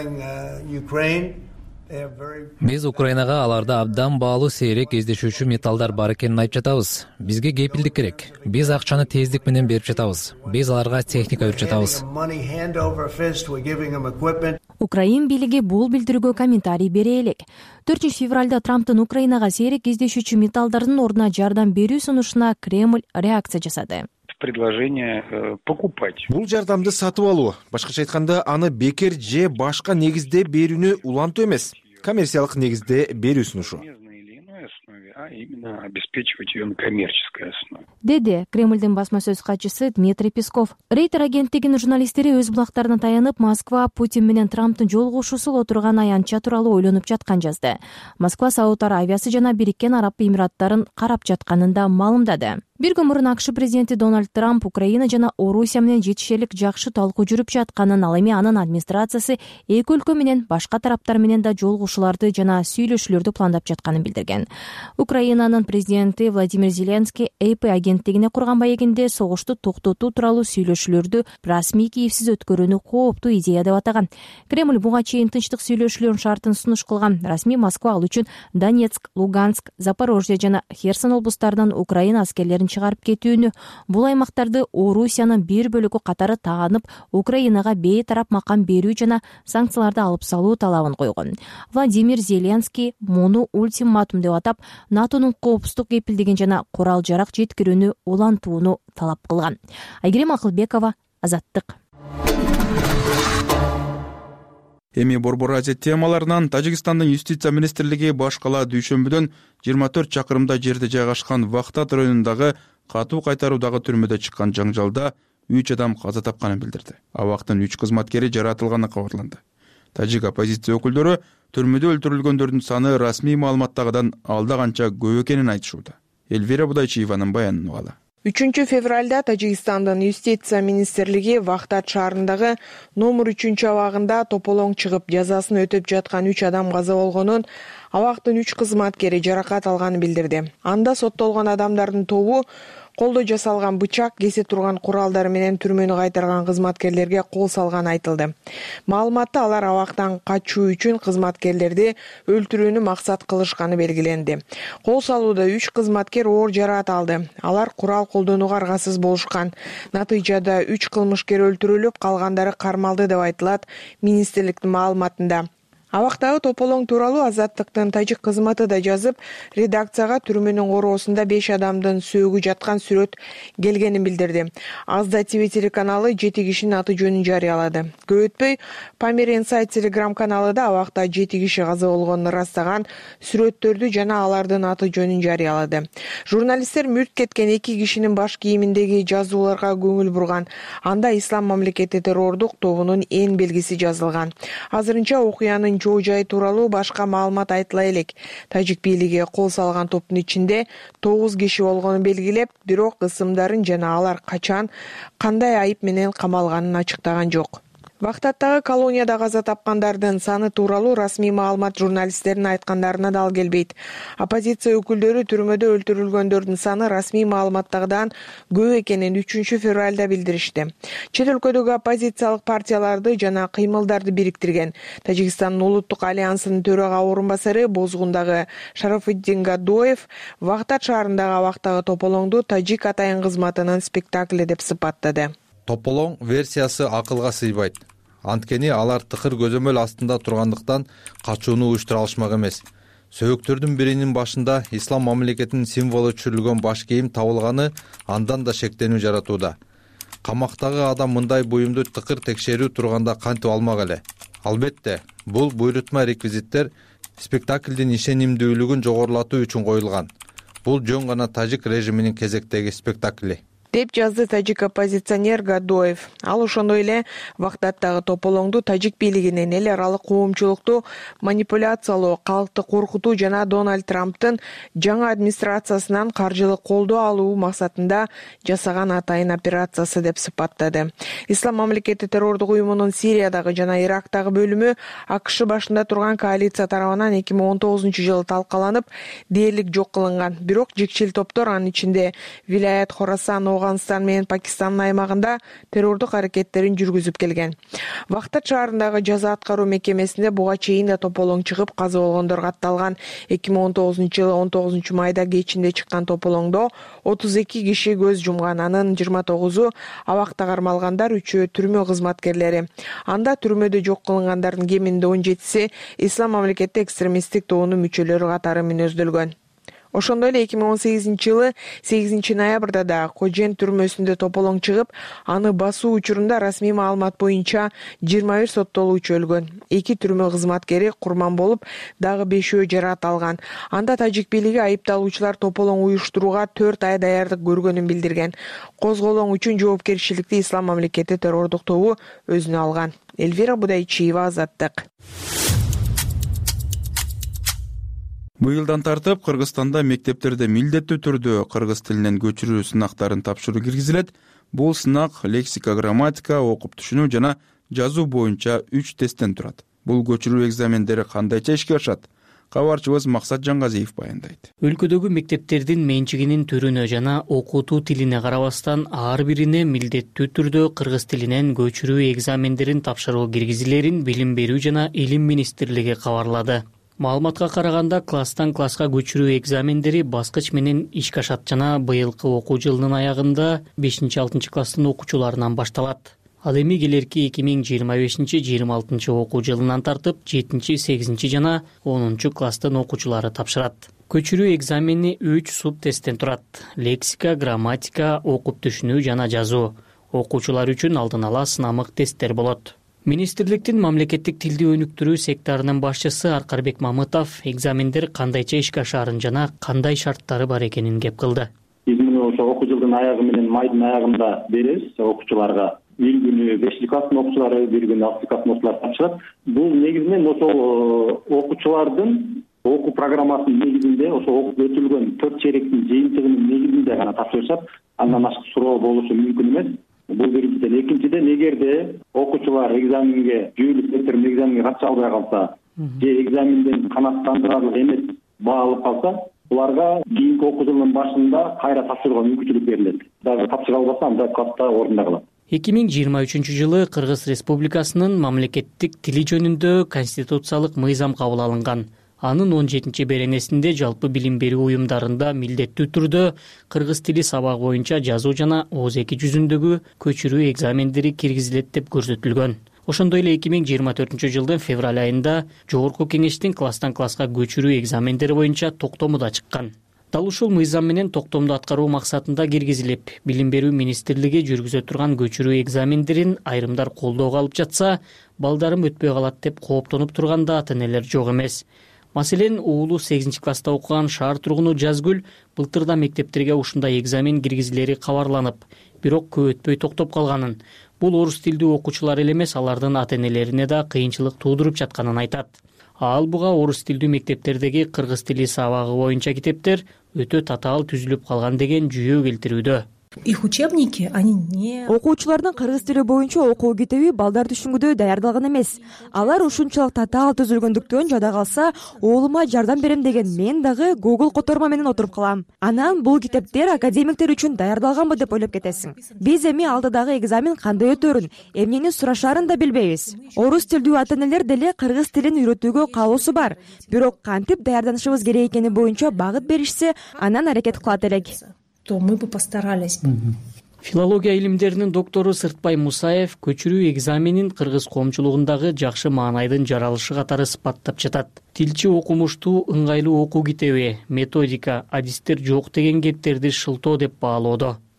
Биз Украинага аларда абдан баалуу сейрек кездешүүчү металлдар бар экенин айтып жатабыз. Бизге кепилдик керек. Биз акчаны тездик менен берип жатабыз. Биз аларга техника берип жатабыз. Украин бийлиги бул билдирүүгө комментарий бере элек. төртүнчү февралда Трамптын Украинага сейрек кездешүүчү металлдардын ордуна жардам берүү сунушуна Кремль реакция жасады. Предложение покупать. Бул жардамды сатып алуу, башкача айтканда, аны бекер же башка негизде берүүнү улантуу эмес, коммерциялык негизде берүү сунушу. А именно обеспечивать ее на коммерческой основе. Деди Кремльдин басма сөз катчысы Дмитрий Песков. Рейтер агенттигинин журналисттери өз булактарына таянып, Москва Путин менен Трамптын жолугушуусу отурган аянтча тууралуу ойлонуп жаткан жазды. Москва Сауд Аравиясы жана Бириккен Араб Эмираттарын карап жатканын да маалымдады. Бир күн мурун АКШ президенти Дональд Трамп Украина жана Орусия менен жетишерлик жакшы талкуу жүрүп жатканын, ал эми анын администрациясы эки өлкө менен башка тараптар менен да жолугушууларды жана сүйлөшүүлөрдү пландап жатканын билдирген. Украинанын президенти Владимир Зеленский эй пи агенттигине курган маегинде согушту токтотуу тууралуу сүйлөшүүлөрдү расмий Киевсиз өткөрүүнү кооптуу идея деп атаган. Кремль буга чейин тынчтык сүйлөшүүлөрүнүн шартын сунуш кылган. Расмий Москва ал үчүн Донецк, Луганск, Запорожье жана Херсон облустарынан Украина аскерлерин чыгарып кетүүнү, бул аймактарды Орусиянын бир бөлүгү катары таанып, Украинага бейтарап макам берүү жана санкцияларды алып салуу талабын койгон. Владимир Зеленский муну ультиматум деп атап, НАТОнун коопсуздук кепилдигин жана курал жарак жеткирүүнү улантууну талап кылган. Айгерим Акылбекова, Азаттык. Эми Борбор Азия темаларынан Тажикстандын юстиция министрлиги баш кала дүйшөмбүдөн жыйырма төрт чакырымда жерде жайгашкан Вахтат районундагы катуу кайтаруудагы түрмөдө чыккан жаңжалда үч адам каза тапканын билдирди. Абактын үч кызматкери жаратылганы кабарланды. Тажик оппозиция өкүлдөрү түрмөдө өлтүрүлгөндөрдүн саны расмий маалыматтагыдан алда канча көп экенин айтышууда. Эльвира Будайчиеванын баянын угалы. үчүнчү февралда Тажикстандын юстиция министрлиги Вахтат шаарындагы номер үчүнчү абагында тополоң чыгып жазасын өтөп жаткан үч адам каза болгонун, абактын үч кызматкери жаракат алганын билдирди. Анда соттолгон адамдардын тобу колдо жасалган бычак, кесе турган куралдар менен түрмөнү кайтарган кызматкерлерге кол салганы айтылды. Маалыматта алар абактан качуу үчүн кызматкерлерди өлтүрүүнү максат кылышканы белгиленди. Кол салууда үч кызматкер оор жараат алды. Алар курал колдонууга аргасыз болушкан. Натыйжада үч кылмышкер өлтүрүлүп, калгандары кармалды деп айтылат министрликтин маалыматында. Абактагы тополоң тууралуу Азаттыктын тажик кызматы да жазып, редакцияга түрмөнүн короосунда беш адамдын сөөгү жаткан сүрөт келгенин билдирди. Азда ТВ телеканалы жети кишинин аты жөнүн жарыялады. Көп өтпөй, Памир Инсайт телеграм каналы да абакта жети киши каза болгонун ырастаган сүрөттөрдү жана алардын аты жөнүн жарыялады. Журналисттер мүрт кеткен эки кишинин баш кийиминдеги жазууларга көңүл бурган. Анда Ислам мамлекети террордук тобунун эң белгиси жазылган. Азырынча окуянын жоо жайы тууралуу башка маалымат айтыла элек. Тажик бийлиги кол салган топтун ичинде тогуз киши болгонун белгилеп, бирок ысымдарын жана алар качан, кандай айып менен камалганын ачыктаган жок. Вахтаттагы колонияда каза тапкандардын саны тууралуу расмий маалымат журналисттердин айткандарына дал келбейт. Оппозиция өкүлдөрү түрмөдө өлтүрүлгөндөрдүн саны расмий маалыматтагыдан көп экенин үчүнчү февралда билдиришти. Чет өлкөдөгү оппозициялык партияларды жана кыймылдарды бириктирген Тажикстандын улуттук альянсынын төрага орун басары Бозгундагы Шарафуддин Гадоев Вахтат шаарындагы абактагы тополоңду тажик атайын кызматынын спектакли деп сыпаттады. Тополоң версиясы акылга сыйбайт. Анткени алар тыкыр көзөмөл астында тургандыктан качууну уюштура алышмак эмес. Сөөгүктөрдүн биринин башында ислам мамлекетинин символу түшүрүлгөн баш кийим табылганы андан да шектенүү жаратууда. камактагы адам мындай буюмду тыкыр текшерүү турганда кантип алмак эле? Албетте, бул буйрутма реквизиттер спектаклдин ишенимдүүлүгүн жогорулатуу үчүн коюлган. Бул жөн гана тажик режиминин кезектеги спектакли, деп жазды тажик оппозиционер Гадоев. Ал ошондой эле Вагдаттагы тополоңду тажик бийлигинин эл аралык коомчулукту манипуляциялоо, калкты коркутуу жана Дональд Трамптын жаңы администрациясынан каржылык колдоо алуу максатында жасаган атайын операциясы деп сыпаттады. Ислам мамлекети террордук уюмунун Сириядагы жана Ирактагы бөлүмү АКШ башында турган коалиция тарабынан эки миң он тогузунчу жылы талкаланып, дээрлик жок кылынган. Бирок жекчил топтор, анын ичинде Вилаят Хорасан, Афганистан менен Пакистандын аймагында террордук аракеттерин жүргүзүп келген. Вагдат шаарындагы жаза аткаруу мекемесинде буга чейин да тополоң чыгып, каза болгондор катталган. эки миң он тогузунчу жылы он тогузунчу майда кечинде чыккан тополоңдо отуз эки киши көз жумган, анын жыйырма тогузу абакта кармалгандар, үчөө түрмө кызматкерлери. Анда түрмөдө жок кылынгандардын кеминде он жетиси Ислам мамлекети экстремисттик тобунун мүчөлөрү катары мүнөздөлгөн. Ошондой эле эки миң он сегизинчи жылы сегизинчи ноябрда да Кожен түрмөсүндө тополоң чыгып, аны басуу учурунда расмий маалымат боюнча жыйырма бир соттолуучу өлгөн. Эки түрмө кызматкери курман болуп, дагы бешөө жаракат алган. Анда тажик бийлиги айыпталуучулар тополоң уюштурууга төрт ай даярдык көргөнүн билдирген. Козголоң үчүн жоопкерчиликти Ислам мамлекети террордук тобу өзүнө алган. Эльвира Будайчиева, Азаттык. Быйылдан тартып Кыргызстанда мектептерде милдеттүү түрдө кыргыз тилинен көчүрүү сынактарын тапшыруу киргизилет. Бул сынак лексика, грамматика, окуп түшүнүү жана жазуу боюнча үч тесттен турат. Бул көчүрүү экзамендери кандайча ишке ашат? Кабарчыбыз Максат Жаңгазиев баяндайт. Өлкөдөгү мектептердин менчигинин түрүнө жана окутуу тилине карабастан ар бирине милдеттүү түрдө кыргыз тилинен көчүрүү экзамендерин тапшыруу киргизилерин Билим берүү жана Илим министрлиги кабарлады. Маалыматка караганда, класстан класска көчүрүү экзамендери баскыч менен ишке ашат жана быйылкы окуу жылынын аягында бешинчи алтынчы класстын окуучуларынан башталат. Ал эми келерки эки миң жыйырма бешинчи жыйырма алтынчы окуу жылынан тартып жетинчи, сегизинчи жана онунчу класстын окуучулары тапшырат. Көчүрүү экзамени үч суб тесттен турат. Лексика, грамматика, окуп түшүнүү жана жазуу. Окуучулар үчүн алдын ала сынамык тесттер болот. Министрликтин мамлекеттик тилди өнүктүрүү секторунун башчысы Аркарбек Мамытов экзамендер кандайча ишке ашаарын жана кандай шарттары бар экенин кеп кылды. Биз муну ошо окуу жылдын аягы менен майдын аягында беребиз окуучуларга. Бир күнү бешинчи класстын окуучулары, бир күнү алтынчы класстын окуучулары тапшырат. Бул негизинен ошол окуучулардын окуу программасынын негизинде, ошо окуп өтүлгөн төрт чейректин жыйынтыгынын негизинде гана тапшырышат. Андан башка суроо болушу мүмкүн эмес. Бул биринчиден. Экинчиден, эгерде окуучулар экзаменге жүйөлүк сектордун экзаменге катыша албай калса, же экзаменден канааттандырарлык эмес баа алып калса, буларга кийинки окуу жылынын башында кайра тапшырууга мүмкүнчүлүк берилет. Дагы тапшыра албаса, анда класста орунда калат. эки миң жыйырма үчүнчү жылы Кыргыз Республикасынын мамлекеттик тили жөнүндө конституциялык мыйзам кабыл алынган. Анын он жетинчи беренесинде жалпы билим берүү уюмдарында милдеттүү түрдө кыргыз тили сабагы боюнча жазуу жана ооз эки жүзүндөгү көчүрүү экзамендери киргизилет деп көрсөтүлгөн. Ошондой эле эки миң жыйырма төртүнчү жылдын февраль айында Жогорку кеңештин класстан класска көчүрүү экзамендери боюнча токтому да чыккан. Дал ушул мыйзам менен токтомду аткаруу максатында киргизилип, Билим берүү министрлиги жүргүзө турган көчүрүү экзамендерин айрымдар колдоого алып жатса, балдарым өтпөй калат деп кооптонуп турганда ата-энелер жок эмес. Маселен, уулу сегизинчи класста окуган шаар тургуну Жазгүл былтырда мектептерге ушундай экзамен киргизилери кабарланып, бирок көп өтпөй токтоп калганын. Бул орус тилдүү окуучулар эле эмес, алардын ата-энелерине да кыйынчылык туудуруп жатканын айтат. Ал буга орус тилдүү мектептердеги кыргыз тили сабагы боюнча китептер өтө татаал түзүлүп калган деген жүйө келтирүүдө. Их учебники, они не... Окуучулардын кыргыз тили боюнча окуу китеби балдар түшүнгүдөй даярдалган эмес. Алар ушунчалык татаал түзүлгөндүктөн жада калса, уулума жардам берем деген мен дагы Google которма менен отуруп калам. Анан бул китептер академиктер үчүн даярдалганбы деп ойлоп кетесиң. Биз эми алдыдагы экзамен кандай өтөрүн, эмнени сурашаарын да билбейбиз. Орус тилдүү ата-энелер деле кыргыз тилин үйрөтүүгө каалоосу бар. Бирок кантип даярданышыбыз керек экени боюнча багыт беришсе, анан аракет кылат элек. То мы бы постарались бы. Филология илимдеринин доктору Сыртбай Мусаев көчүрүү экзаменин кыргыз коомчулугундагы жакшы маанайдын жаралышы катары сыпаттап жатат. Тилчи окумуштуу, ыңгайлуу окуу китеби, методика, адистер жок деген кептерди шылтоо деп баалоодо.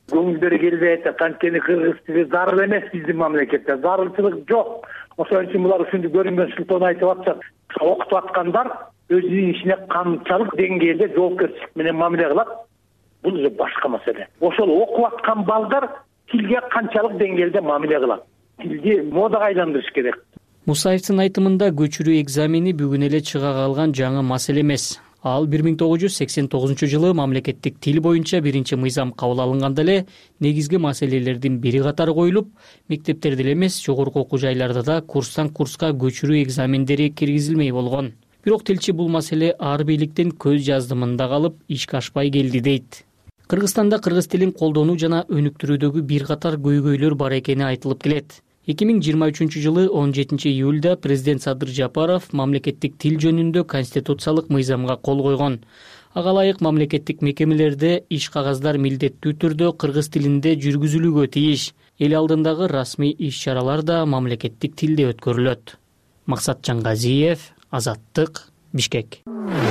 көңүлдөрү келбей атат. Анткени кыргыз тили зарыл эмес биздин мамлекетте. Зарылчылык жок. Ошон үчүн булар ушунду көрүнгөн сылтоон айтып атышат. Окутуп аткандар өзүнүн ишине канчалык деңгээлде жоопкерчилик менен мамиле кылат, бул уже башка маселе. Ошол окуп аткан балдар тилге канчалык деңгээлде мамиле кылат? Тилди модага айландырыш керек. Мусаевдин айтымында көчүрүү экзамени бүгүн эле чыга калган жаңы маселе эмес. Ал бир миң тогуз жүз сексен тогузунчу жылы мамлекеттик тил боюнча биринчи мыйзам кабыл алынганда эле негизги маселелердин бири катары коюлуп, мектептерде эле эмес, жогорку окуу жайларда да курстан курска көчүрүү экзамендери киргизилмей болгон. Бирок тилчи бул маселе ар бийликтин көз жаздымында калып, ишке ашпай келди дейт. Кыргызстанда кыргыз тилин колдонуу жана өнүктүрүүдөгү бир катар көйгөйлөр бар экени айтылып келет. эки миң жыйырма үчүнчү жылы он жетинчи июлда президент Садыр Жапаров мамлекеттик тил жөнүндө конституциялык мыйзамга кол койгон. Ага ылайык мамлекеттик мекемелерде иш кагаздар милдеттүү түрдө кыргыз тилинде жүргүзүлүүгө тийиш. Эл алдындагы расмий иш-чаралар да мамлекеттик тилде өткөрүлөт. Максат Жангазиев, Азаттык, Бишкек.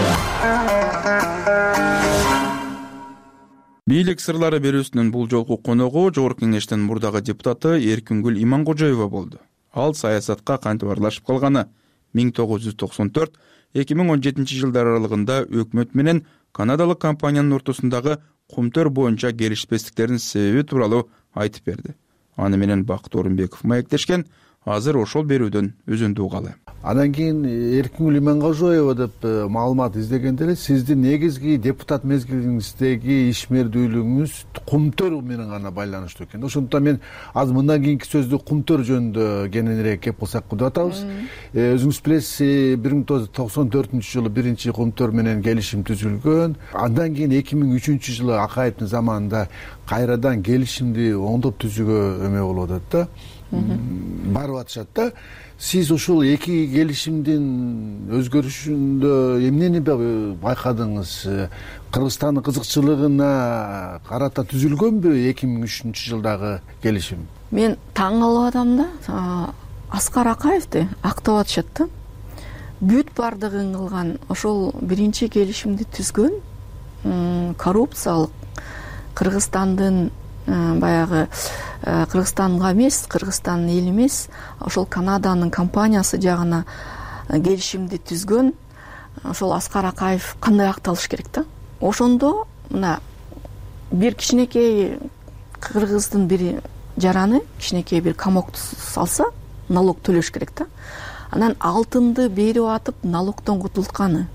Бийлик сырлары берүүсүнүн бул жолку коногу Жогорку Кеңештин мурдагы депутаты Эркингүл Иманкожоева болду. Ал саясатка кантип аралашып калганы, миң тогуз жүз токсон төрт — эки миң он жетинчи жылдар аралыгында өкмөт менен канадалык компаниянын ортосундагы кумтөр боюнча келишпестиктердин себеби тууралуу айтып берди. Аны менен Бакыт Орунбеков маектешкен. Азыр ошол берүүдөн үзүндү угалы. Андан кийин Эркингүл Иманкожоева деп маалымат издегенде эле сиздин негизги депутат мезгилиңиздеги ишмердүүлүгүңүз кумтөр менен гана байланыштуу экен. Ошондуктан мен азыр мындан кийинки сөздү кумтөр жөнүндө кененирээк кеп кылсак деп атабыз. Өзүңүз билесиз, бир миң тогуз жүз токсон төртүнчү жылы биринчи кумтөр менен келишим түзүлгөн. Андан кийин эки миң үчүнчү жылы Акаевдин заманында кайрадан келишимди оңдоп түзүүгө эме болуп атат да. Барып атышат да. Сиз ушул эки келишимдин өзгөрүшүндө эмнени байкадыңыз? Кыргызстандын кызыкчылыгына карата түзүлгөнбү эки миң үчүнчү жылдагы келишим? Мен таң калып атам да. Аскар Акаевди актап атышат да. Бүт бардыгын кылган ошол биринчи келишимди түзгөн коррупциялык Кыргызстандын баягы Кыргызстанга эмес, Кыргызстандын эли эмес, ошол Канаданын компаниясы жагына келишимди түзгөн ошол Аскар Акаев кандай акталыш керек да? Ошондо мына бир кичинекей кыргыздын бир жараны, кичинекей бир камокто салса, налог төлөш керек да. Анан алтынды берип атып, налогдон кутултканы.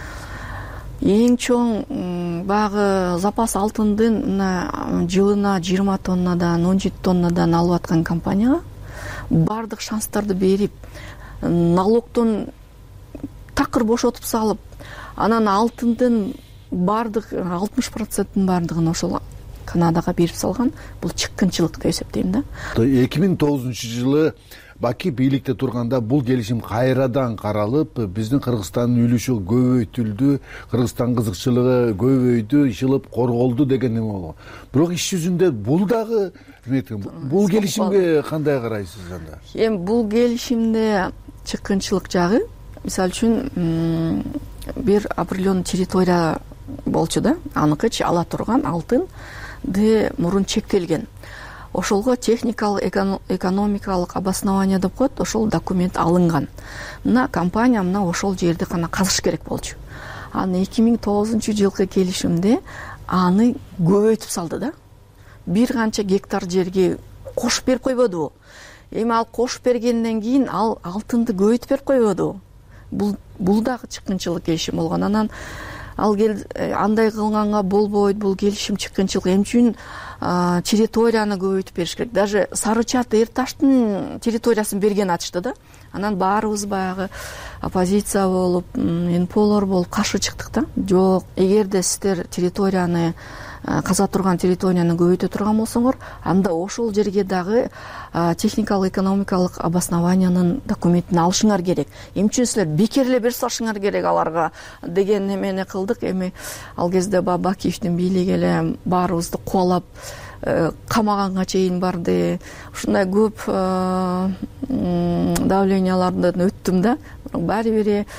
Эң чоң багы запас алтындын мына жылына жыйырма тоннадан, он жети тоннадан алып аткан компанияга бардык шанстарды берип, налогдон такыр бошотуп салып, анан алтындын бардык алтымыш проценттин бардыгын ошол Канадага берип салган. Бул чыккынчылык деп эсептейм да. эки миң тогузунчу жылы Баки бийликте турганда бул келишим кайрадан каралып, биздин Кыргызстандын үлүшү көбөйтүлдү, Кыргызстан кызыкчылыгы көбөйдү, ишилип корголду деген эме болгон. Бирок иш жүзүндө бул дагы бул келишимге кандай карайсыз анда? Эми бул келишимде чыккынчылык жагы, мисалы үчүн бир определенный территория болчу да, аныкычы ала турган алтынды мурун чектелген. Ошолго техникалык, экономикалык обоснование деп коет, ошол документ алынган. Мына компания мына ошол жерди гана казыш керек болчу. Аны эки миң тогузунчу жылкы келишимде аны көбөйтүп салды да. Бир канча гектар жерге кошуп берип койбодубу? Эми ал кошуп бергенден кийин ал алтынды көбөйтүп берип койбодубу? Бул бул дагы чыккынчылык келишим болгон. Анан ал андай кылганга болбойт, бул келишим чыккынчылык. Эмне үчүн территорияны көбөйтүп бериш керек? Даже Сары Чат Эр Таштын территориясын берген атышты да. Анан баарыбыз баягы оппозиция болуп, энполор болуп каршы чыктык да. Жок, эгерде сиздер территорияны каза турган территорияны көбөйтө турган болсоңор, анда ошол жерге дагы техникалык, экономикалык обоснованиянын документин алышыңар керек. Эмне үчүн силер бекер эле берип салышыңар керек аларга деген эмени кылдык. Эми ал кезде Бабакиевдин бийлиги эле баарыбызды кубалап камаганга чейин барды. Ушундай көп давлениялардан өттүм да. Баары бири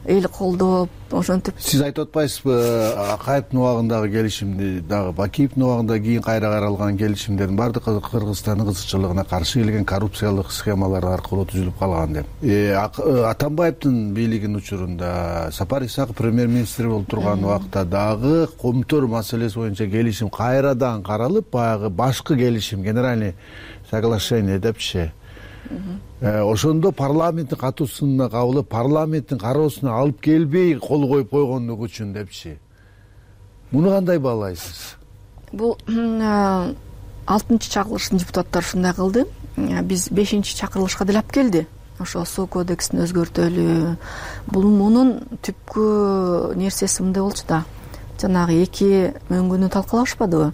эл колдоп ошентип. Сиз айтып атпайсызбы Акаевдин убагындагы келишимди дагы Бакиевдин убагында кийин кайра каралган келишимдердин баардыгы Кыргызстандын кызыкчылыгына каршы келген коррупциялык схемалар аркылуу түзүлүп калган деп. Атамбаевдин бийлигинин учурунда Сапар Исаков премьер-министр болуп турган убакта дагы Комтөр маселеси боюнча келишим кайрадан каралып, баягы башкы келишим, генеральный соглашение депчи. Ошондо парламенттин катуусуна кабылып, парламенттин кароосуна алып келбей кол коюп койгондугу үчүн депчи. Муну кандай баалайсыз? Бул алтынчы чакырылыштын депутаттары ушундай кылды. Биз бешинчи чакырылышка деле алып келди. Ошо суу кодексин өзгөртөлү. Бул мунун түпкү нерсеси мындай болчу да. Жанагы эки мөңгүнү талкалашпадыбы?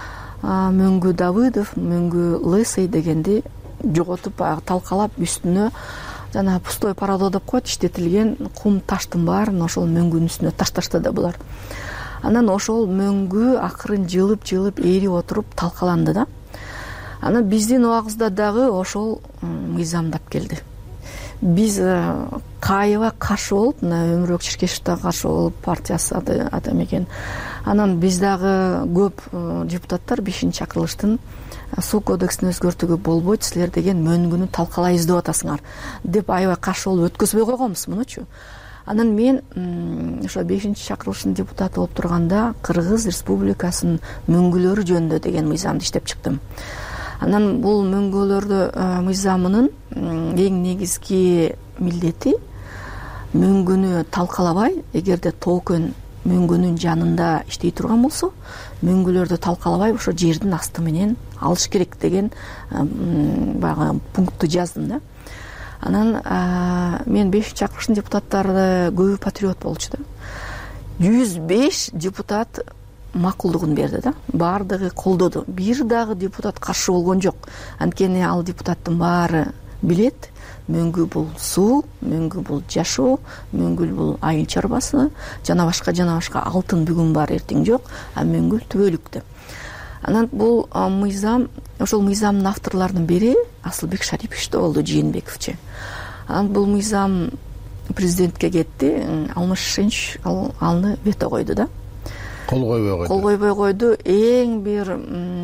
Мөңгү Давыдов, мөңгү Лысый дегенди жоготуп баягы талкалап үстүнө жана пустой парадо деп коет, иштетилген кум таштын баарын ошол мөңгүнүн үстүнө ташташты да булар. Анан ошол мөңгү акырын жылып-жылып ээрип отуруп талкаланды да. Анан биздин убагыбызда дагы ошол мыйзамдап келди. Биз Каева каршы болуп, мына Өмүрбек Черкешевге каршы болуп, партиясы адам экен. Анан биз дагы көп депутаттар бешинчи чакырылыштын суу кодексин өзгөртүүгө болбойт, силер деген мөңгүнү талкалайбыз деп атасыңар деп аябай каршы болуп өткөзбөй койгонбуз мунучу. Анан мен ошо бешинчи чакырылыштын депутаты болуп турганда Кыргыз Республикасынын мөңгүлөрү жөнүндө деген мыйзамды иштеп чыктым. Анан бул мөңгүлөрдү мыйзамынын эң негизги милдети мөңгүнү талкалабай, эгерде тоокөн мөңгүнүн жанында иштей турган болсо, мөңгүлөрдү талкалабай ошо жердин асты менен алыш керек деген баягы пунктты жаздым да. Анан мен бешинчи чакырылыштын депутаттары көбү патриот болчу да. жүз беш депутат макулдугун берди да. Баардыгы колдоду. Бир дагы депутат каршы болгон жок. Анткени ал депутаттын баары билет, мөңгү бул суу, мөңгү бул жашоо, мөңгү бул айыл чарбасы, жана башка жана башка алтын бүгүн бар, эртең жок, а мөңгү түбөлүктө. Анан бул мыйзам, ошол мыйзамдын авторлорунун бири Асылбек Шарипович да болду, Жээнбековчи. Анан бул мыйзам президентке кетти, Алмаз Шишенч аны вето койду да. Кол койбой койду. Кол койбой койду. Эң бир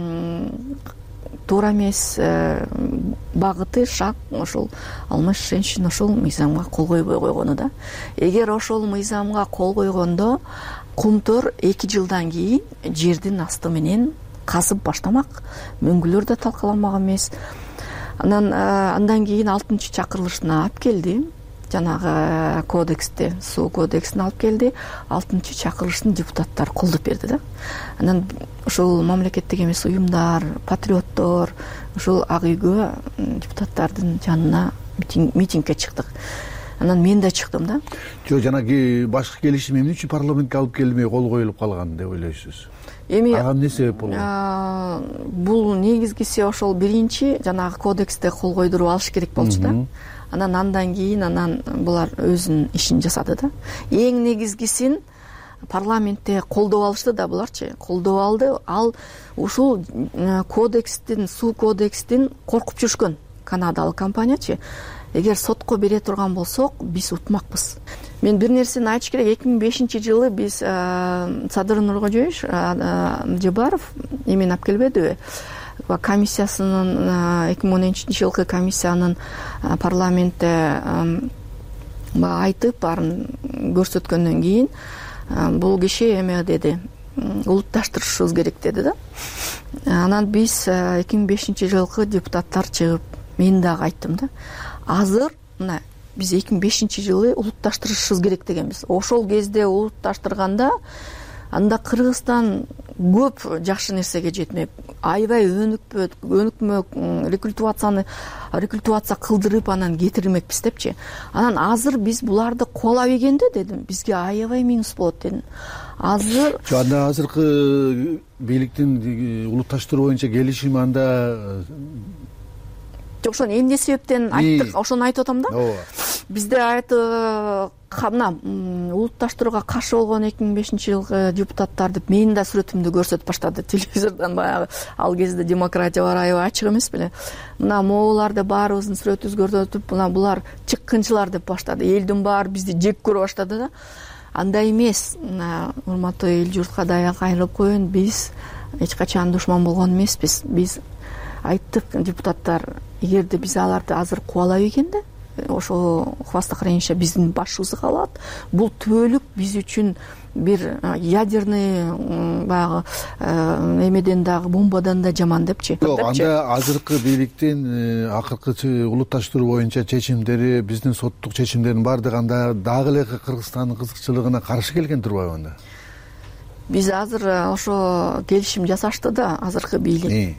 туура эмес багыты, шаг ошол Алмаз Шишенчтин ошол мыйзамга кол койбой койгону да. Эгер ошол мыйзамга кол койгондо Комтөр эки жылдан кийин жердин асты менен казып баштамак, мөңгүлөр да талкаланмак эмес. Анан андан кийин алтынчы чакырылышына алып келди. Жанагы кодексти, суу кодексин алып келди. алтынчы чакырылыштын депутаттары колдоп берди да. Анан ошол мамлекеттик эмес уюмдар, патриоттор ошол ак үйгө депутаттардын жанына митингге чыктык. Анан мен да чыктым да. Жок, жанагы башкы келишим эмне үчүн парламентке алып келмей кол коюлуп калган деп ойлойсуз? Эми ага эмне себеп болгон? Бул негизгиси ошол биринчи жанагы кодексте кол койдуруп алыш керек болчу да. Анан андан кийин анан булар өзүнүн ишин жасады да. Эң негизгисин парламентте колдоп алышты да буларчы. Колдоп алды. Ал ушул кодекстин, суу кодекстин коркуп жүрүшкөн канадалык компаниячы. Эгер сотко бере турган болсок, биз утмакпыз. Мен бир нерсени айтыш керек. эки миң бешинчи жылы биз Садыр Нуркожоевич Жебаров эмен алып келбедиби? Комиссиясынын эки миң он үчүнчү жылкы комиссиянын парламентте айтып баарын көрсөткөндөн кийин бул киши эме деди, улутташтырышыбыз керек деди да. Анан биз эки миң бешинчи жылкы депутаттар чыгып мен дагы айттым да. Азыр мына биз эки миң бешинчи жылы улутташтырышыбыз керек дегенбиз. Ошол кезде улутташтырганда анда Кыргызстан көп жакшы нерсеге жетмек. Аябай өнүкпөт, өнүкмөк, рекультивацияны рекультивация кылдырып анан кетирмекпиз депчи. Анан азыр биз буларды куалап ийгенде дедим, бизге аябай минус болот дедим. Азыр анда азыркы бийликтин улутташтыруу боюнча келишим анда жок, ошону эмне себептен айттык, ошону айтып атам да. бизде айты мына улутташтырууга каршы болгон эки миң бешинчи жылкы депутаттар деп менин да сүрөтүмдү көрсөтүп баштады телевизордон. Баягы ал кезде демократия бар, аябай ачык эмес беле. Мына могуларды баарыбыздын сүрөтүбүздү көрсөтүп, мына булар чыккынчылар деп баштады. Элдин баары бизди жек көрө баштады да. Андай эмес. Мына урматтуу эл журтка дагы кайрылып коеюн. Биз эч качан душман болгон эмеспиз. Биз айттык, депутаттар, эгерде биз аларды азыр кубалап экенде, ошо Хвастахренища биздин башыбызды каалап, бул түбөлүк биз үчүн бир ядерный баягы эмеден дагы бомбадан да жаман депчи. Жок, анда азыркы бийликтин акыркы улутташтыруу боюнча чечимдери, биздин соттук чечимдердин баардыгы анда дагы эле Кыргызстандын кызыкчылыгына каршы келген турбайбы анда? Биз азыр ошо келишим жасашты да, азыркы бийлик.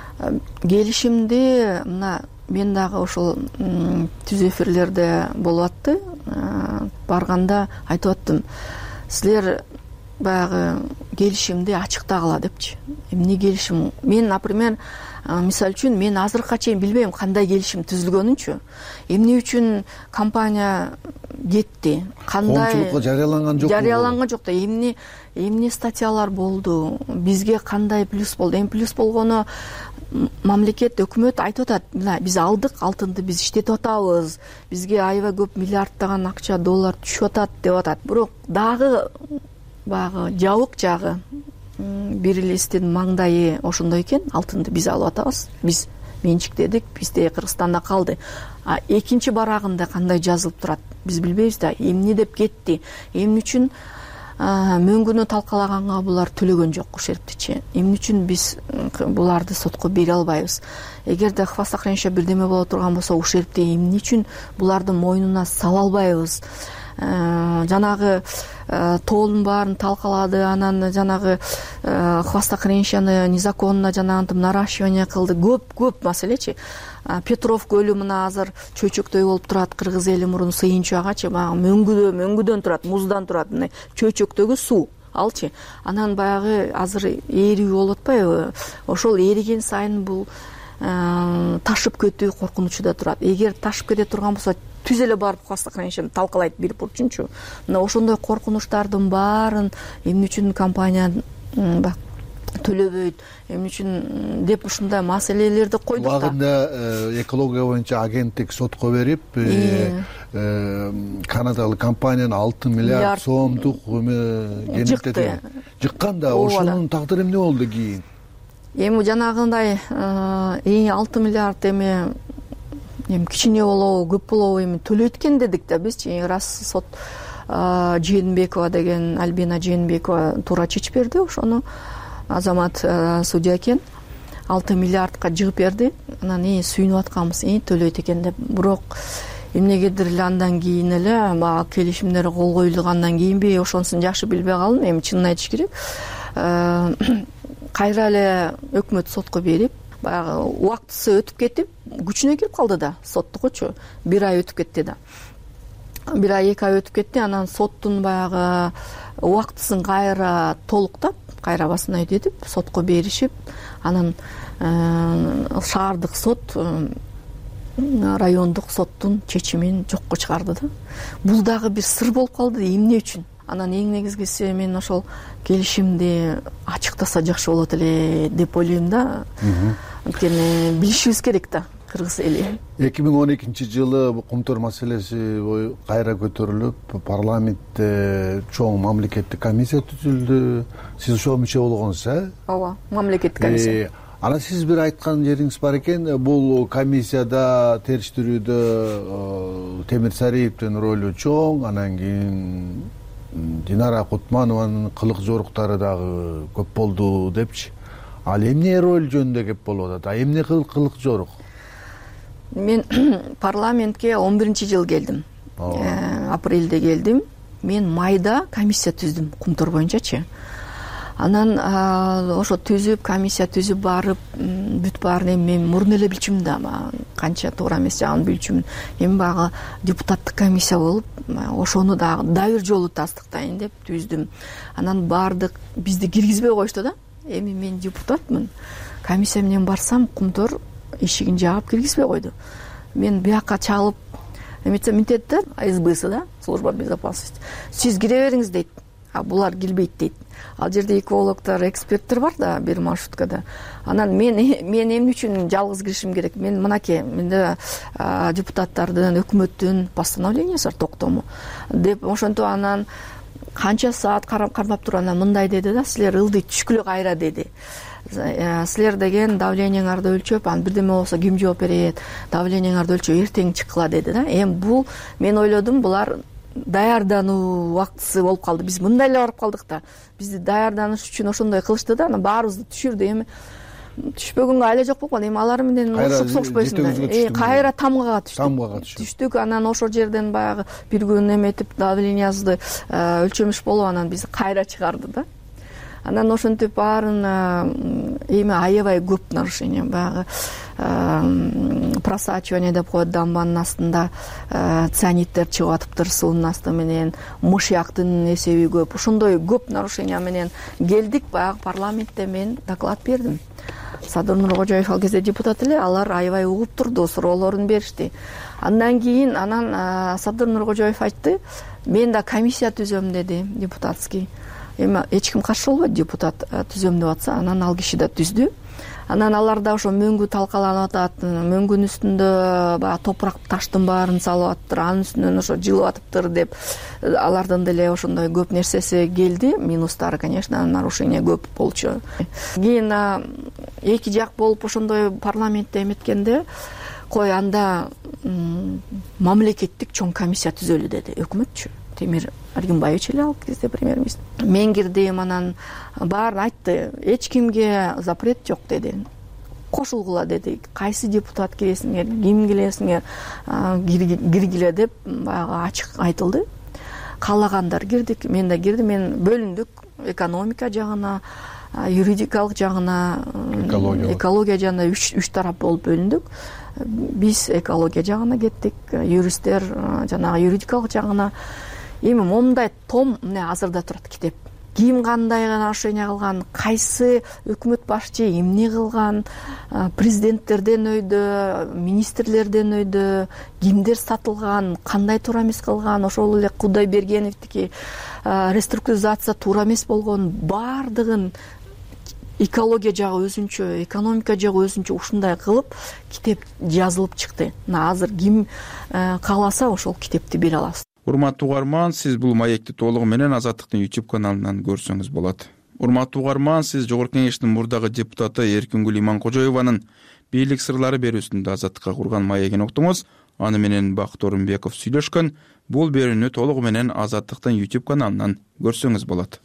Келишимди мына мен дагы ошол түз эфирлерде болуп атты. Барганда айтып аттым, силер баягы келишимди ачыктагыла депчи. Эмне келишим? Мен, например, мисалы үчүн мен азыркыга чейин билбейм кандай келишим түзүлгөнүнчү. Эмне үчүн компания кетти? Кандай коомчулукка жарыяланган жокпу? Жарыяланган жок да. Эмне эмне статьялар болду? Бизге кандай плюс болду? Эми плюс болгону мамлекет, өкмөт айтып атат, мына биз алдык алтынды, биз иштетип атабыз, бизге аябай көп миллиарддаган акча, доллар түшүп атат деп атат. Бирок дагы баягы жабык жагы бир элестин маңдайы ошондой экен, алтынды биз алып атабыз, биз менчиктедик, бизде Кыргызстанда калды. А экинчи барагында кандай жазылып турат, биз билбейбиз да. Эмне деп кетти? Эмне үчүн мөңгүнү талкалаганга булар төлөгөн жок ушерптичи? Эмне үчүн биз буларды сотко бере албайбыз? Эгерде Хвастахренища бирдеме боло турган болсо, ушерпти эмне үчүн булардын мойнуна сала албайбыз? Жанагы тоонун баарын талкалады, анан жанагы Хвастахренищаны незаконно жанагынтип наращивание кылды. Көп-көп маселечи. Петров көлү мына азыр чөйчөктөй болуп турат. Кыргыз эли мурун сыйынчагачы баягы мөңгүдө, мөңгүдөн турат, муздан турат. Мына чөйчөктөгү суу алчы. Анан баягы азыр эрүү болуп атпайбы? Ошол эриген сайын бул ташып кетүү коркунучу да турат. Эгер ташып кете турган болсо, түз эле барып Хвастахренищаны талкалайт бир бурчунчу. Мына ошондой коркунучтардын баарын эмне үчүн компания төлөбөйт, эмне үчүн деп ушундай маселелерди койдук да. Убагында экология боюнча агенттик сотко берип, канадалык компаниянын алты миллиард сомдук жыкты. Жыккан да, ошонун тагдыры эмне болду кийин? Эми жанагындай эң алты миллиард эми эми кичине болобу, көп болобу эми төлөйт экен дедик да бизчи. Раз сот Жээнбекова деген, Альбина Жээнбекова туура чечип берди, ошону азамат судья экен, алты миллиардка жыгып берди. Анан эң сүйүнүп атканбыз, эң төлөйт экен деп. Бирок эмнегедир эле андан кийин эле баягы келишимдер кол коюлгандан кийинби, ошонусун жакшы билбей калдым. Эми чынын айтыш керек, кайра эле өкмөт сотко берип, баягы убактысы өтүп кетип, күчүнө кирип калды да, соттукучу. Бир ай өтүп кетти да. Бир ай, эки ай өтүп кетти. Анан соттун баягы убактысын кайра толуктап, кайра басына өтүп, сотко беришип, анан шаардык сот райондук соттун чечимин жокко чыгарды да. Бул дагы бир сыр болуп калды, эмне үчүн? Анан эң негизгиси мен ошол келишимди ачыктаса жакшы болот эле деп ойлойм да. Анткени билишибиз керек да, кыргыз эли. эки миң он экинчи жылы Кумтөр маселеси кайра көтөрүлүп, парламентте чоң мамлекеттик комиссия түзүлдү. Сиз ошого мүчө болгонсуз, э? Ооба, мамлекеттик комиссия. Анан сиз бир айткан жериңиз бар экен, бул комиссияда териштирүүдө Темир Сариевдин ролу чоң, анан кийин Динара Кутманованын кылык жоруктары дагы көп болду депчи. Ал эмне роль жөнүндө кеп болуп атат? А эмне кылык жорук? Мен парламентке он биринчи жылы келдим. Апрелде келдим. Мен майда комиссия түздүм, Кумтөр боюнчачы. Анан ошо түзүп, комиссия түзүп барып, бүт баарын эми мен мурун эле билчүмүн да, канча туура эмес жагын билчүмүн. Эми багы депутаттык комиссия болуп, ошону дагы да бир жолу тастыктайын деп түздүм. Анан баардык бизди киргизбей коюшту да. Эми мен депутатмын. Комиссия менен барсам, Кумтөр эшигин жаап киргизбей койду. Мен бияка чалып, эметсе мынтет да, СБсы да, служба безопасности, сиз кире бериңиз дейт, а булар кирбейт дейт. Ал жерде экологтор, эксперттер бар да бир маршруткада. Анан мен мен эмне үчүн жалгыз киришим керек? Мен мынакей, менде депутаттардын, өкмөттүн постановлениясы бар, токтому деп ошентип анан канча саат кармап туруп анан мындай деди да, силер ылдый түшкүлө кайра деди. Силер деген давлениеңарды өлчөп, анан бирдеме болсо ким жооп берет? Давлениеңарды өлчөп эртең чыккыла деди да. Эми бул мен ойлодум, булар даярдануу убактысы болуп калды. Биз мындай эле барып калдык да. Бизди даярданыш үчүн ошондой кылышты да, анан баарыбызды түшүрдү. Эми түшпөгөнгө айла жок болуп калды. Эми алар менен урушуп согушпайсыңдар. Кайра тамгага түштүк. Тамгага түштүк. Анан ошол жерден баягы бир күн эметип давлениябызды өлчөмүш болуп, анан бизди кайра чыгарды да. Анан ошентип баарын эми аябай көп нарушение, баягы просачивание деп коет, дамбанын астында цианиттер чыгып атыптыр суунун асты менен, мышыяктын эсеби көп. Ошондой көп нарушение менен келдик. Баягы парламентте мен доклад бердим. Садыр Нуркожоев ал кезде депутат эле, алар аябай угуп турду, суроолорун беришти. Андан кийин анан Садыр Нуркожоев айтты, мен да комиссия түзөм деди, депутатский. Эми эч ким каршы болбойт, депутат түзөм деп атса, анан ал киши да түздү. Анан аларда ошо мөңгү талкаланып атат, мөңгүнүн үстүндө баягы топурак таштын баарын салып атыптыр, анын үстүнөн ошо жылып атыптыр деп алардын деле ошондой көп нерсеси келди. Минустары, конечно, нарушение көп болчу. Кийин эки жак болуп ошондой парламентте эметкенде, кой анда мамлекеттик чоң комиссия түзөлү деди өкмөтчү. Темир Аргимбаевич эле ал кезде премьер-министр. Мен кирдим, анан баарын айтты. Эч кимге запрет жок деди. Кошулгула деди. Кайсы депутат киресиңер, ким келесиңер, киргиле деп баягы ачык айтылды. Каалагандар кирдик, мен да кирдим. Мен бөлүндүк экономика жагына, юридикалык жагына, экология жагына үч тарап болуп бөлүндүк. Биз экология жагына кеттик, юристтер жанагы юридикалык жагына. Эми момундай том мына азырда турат китеп. Ким кандай нарушение кылган, кайсы өкмөт башчы эмне кылган, президенттерден өйдө, министрлерден өйдө, кимдер сатылган, кандай туура эмес кылган, ошол эле Кудайбергеновдики реструктуризация туура эмес болгон, баардыгын экология жагы өзүнчө, экономика жагы өзүнчө ушундай кылып китеп жазылып чыкты. Мына азыр ким кааласа ошол китепти бере алабыз. Урматтуу угарман, сиз бул маекти толугу менен Азаттыктын YouTube каналынан көрсөңүз болот. Урматтуу угарман, сиз Жогорку Кеңештин мурдагы депутаты Эркингүл Иманкожоеванын бийлик сырлары берүүсүндө Азаттыкка курган маегин уктуңуз. Аны менен Бакыт Орунбеков сүйлөшкөн. Бул берүүнү толугу менен Азаттыктын YouTube каналынан көрсөңүз болот.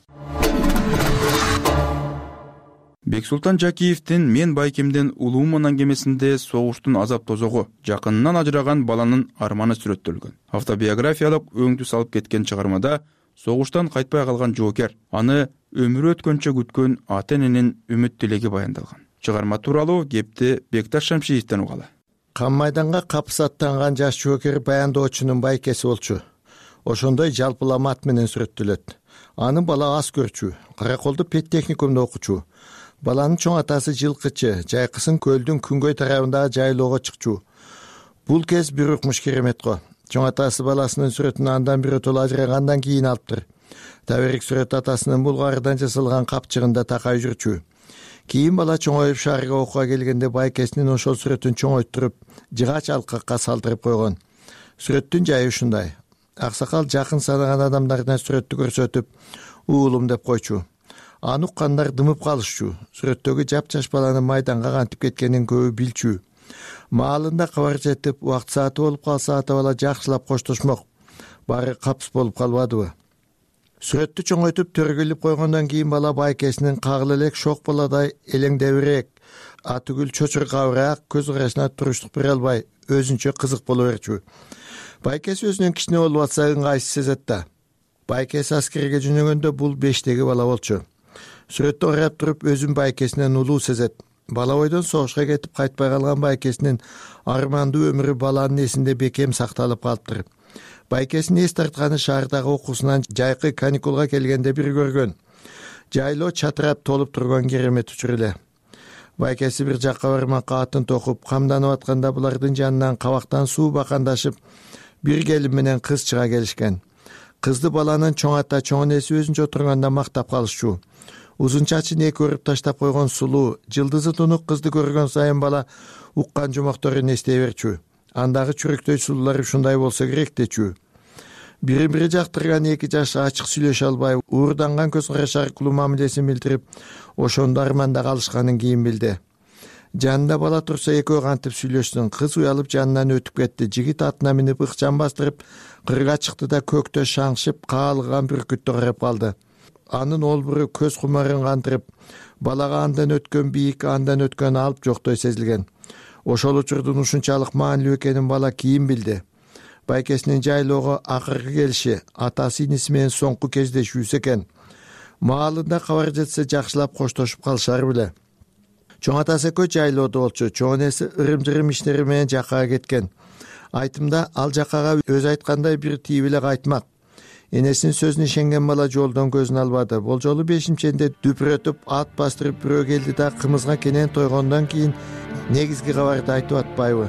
Бексултан Жакиевдин «Мен Байкемден улуумун» аңгемесинде согуштун азап тозогу, жакынынан ажыраган баланын арманы сүрөттөлгөн. Автобиографиялык өңдү салып кеткен чыгармада согуштан кайтпай калган жоокер, аны өмүрү өткөнчө күткөн ата-эненин үмүт тилеги баяндалган. Чыгарма тууралуу кепти Бекташ Шамшиевден угалы. Кам майданга капыс аттанган жаш жоокер баяндоочунун байкеси болчу. Ошондой жалпылама ат менен сүрөттөлөт. Анын бала аз көрчү, Караколду пет техникумда окучу. Баланын чоң атасы жылкычы, жайкысын көлдүн күнгөй тарабындагы жайлоого чыкчу. Бул кез бир укмуш керемет го. Чоң атасы баласынын сүрөтүн андан биротоло ажырагандан кийин алыптыр. Таберик сүрөт атасынын булгарыдан жасалган капчыгында такай жүрчү. Кийин бала чоңоюп шаарга окууга келгенде байкесинин ошол сүрөтүн чоңойтуруп, жыгач алкакка салдырып койгон. Сүрөттүн жайы ушундай. Аксакал жакын санаган адамдардан сүрөттү көрсөтүп, уулум деп койчу. Аны уккандар дымып калышчу. Сүрөттөгү жапжаш баланын майданга кантип кеткенин көбү билчү. Маалында кабар жетип, убакыт сааты болуп калса ата бала жакшылап коштошмок. Баары капыс болуп калбадыбы? Сүрөттү чоңойтуп төргүлүп койгондон кийин бала байкесинин кагыл элек шок баладай элеңдебирээк, атүгүл чочуркабыраак, көз карашына туруштук бере албай, өзүнчө кызык боло берчү. Байкеси өзүнүн кичине болуп атса ыңгайсыз сезет да. Байкеси аскерге жөнөгөндө бул бештеги бала болчу. Сүрөттө карап туруп өзүн байкесинен улуу сезет. Бала бойдон согушка кетип кайтпай калган байкесинин армандуу өмүрү баланын эсинде бекем сакталып калыптыр. Байкесин эс тартканы шаардагы окуусунан жайкы каникулга келгенде бир көргөн. Жайлоо чатырап толуп турган керемет учур эле. Байкеси бир жакка бармакка атын токуп, камданып атканда булардын жанынан кабактан суу бакандашып, бир келин менен кыз чыга келишкен. Кызды баланын чоң ата чоң энеси өзүнчө отурганда мактап калышчу. Узун чачын эки өрүп таштап койгон сулуу, жылдызы тунук кызды көргөн сайын бала уккан жомокторун эстей берчү. Андагы чүрөктөй сулуулар ушундай болсо керек дечү. Бири бири жактырган эки жаш ачык сүйлөшө албай, уурданган көз караш аркылуу мамилесин билдирип, ошондо арманда калышканын кийин билди. Жанында бала турса экөө кантип сүйлөшсүн. Кыз уялып жанынан өтүп кетти. Жигит атына минип ыкчам бастырып, кырга чыкты да көктө шаңшып каалган бүркүттү карап калды. Анын олбуру көз кумарын кантырып, балага андан өткөн бийик, андан өткөн алып жоктой сезилген. Ошол учурдун ушунчалык маанилүү экенин бала кийин билди. Байкесинин жайлоого акыркы келиши атасы иниси менен соңку кездешүүсү экен. Маалында кабар жетсе жакшылап коштошуп калышар беле. Чоң атасы экөө жайлоодо болчу. Чоң энеси ырым-жырым иштери менен жакага кеткен. Айтымда ал жакага өзү айткандай бир тийип эле кайтмак. Энесинин сөзүнө ишенген бала жолдон көзүн албады. Бул жолу бешинченде дүпүрөтүп ат бастырып бирөө келди да кымызга кенен тойгондон кийин негизги кабарды айтып атпайбы?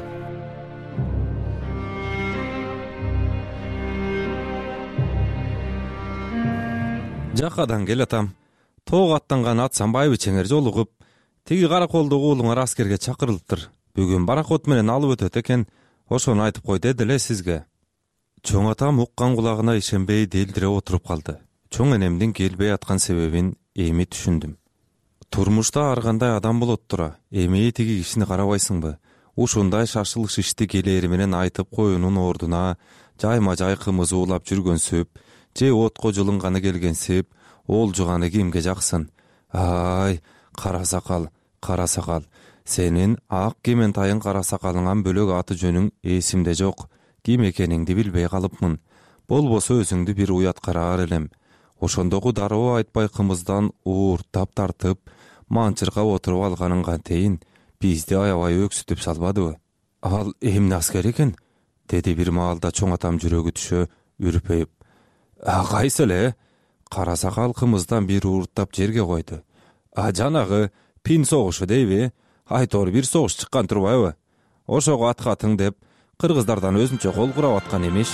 Жакадан келатам. Тоого аттанган атсанбайбы чеңер жолугуп, тиги караколдогу уулуңар аскерге чакырылыптыр. Бүгүн баракот менен алып өтөт экен. Ошону айтып кой деди эле сизге. Чоң атам уккан кулагына ишенбей делдире отуруп калды. Чоң энемдин келбей аткан себебин эми түшүндүм. Турмушта ар кандай адам болот тура. Эми тиги кишини карабайсыңбы? Ушундай шашылыш ишти келери менен айтып коюунун ордуна жайма жай кымыз уулап жүргөнсүп, же отко жылынганы келгенсип, ол жуганы кимге жаксын? Ай, кара сакал, кара сакал. Сенин ак кементайын кара сакалыңан бөлөк аты жөнүң эсимде жок. Ким экениңди билбей калыпмын. Болбосо өзүңдү бир уяткараар элем. Ошондогу дароо айтпай кымыздан ууртап тартып, манчыркап отуруп алганың кантейин бизди аябай өксүтүп салбадыбы? Ал эмне аскер экен? Деди бир маалда чоң атам жүрөгү түшө, үрпөйүп. А кайсы эле? Кара сакал кымыздан бир ууртап жерге койду. А жанагы пин согушу дейби? Айтор бир согуш чыккан турбайбы? Ошого аткатың деп кыргыздардан өзүнчө кол курап аткан эмиш.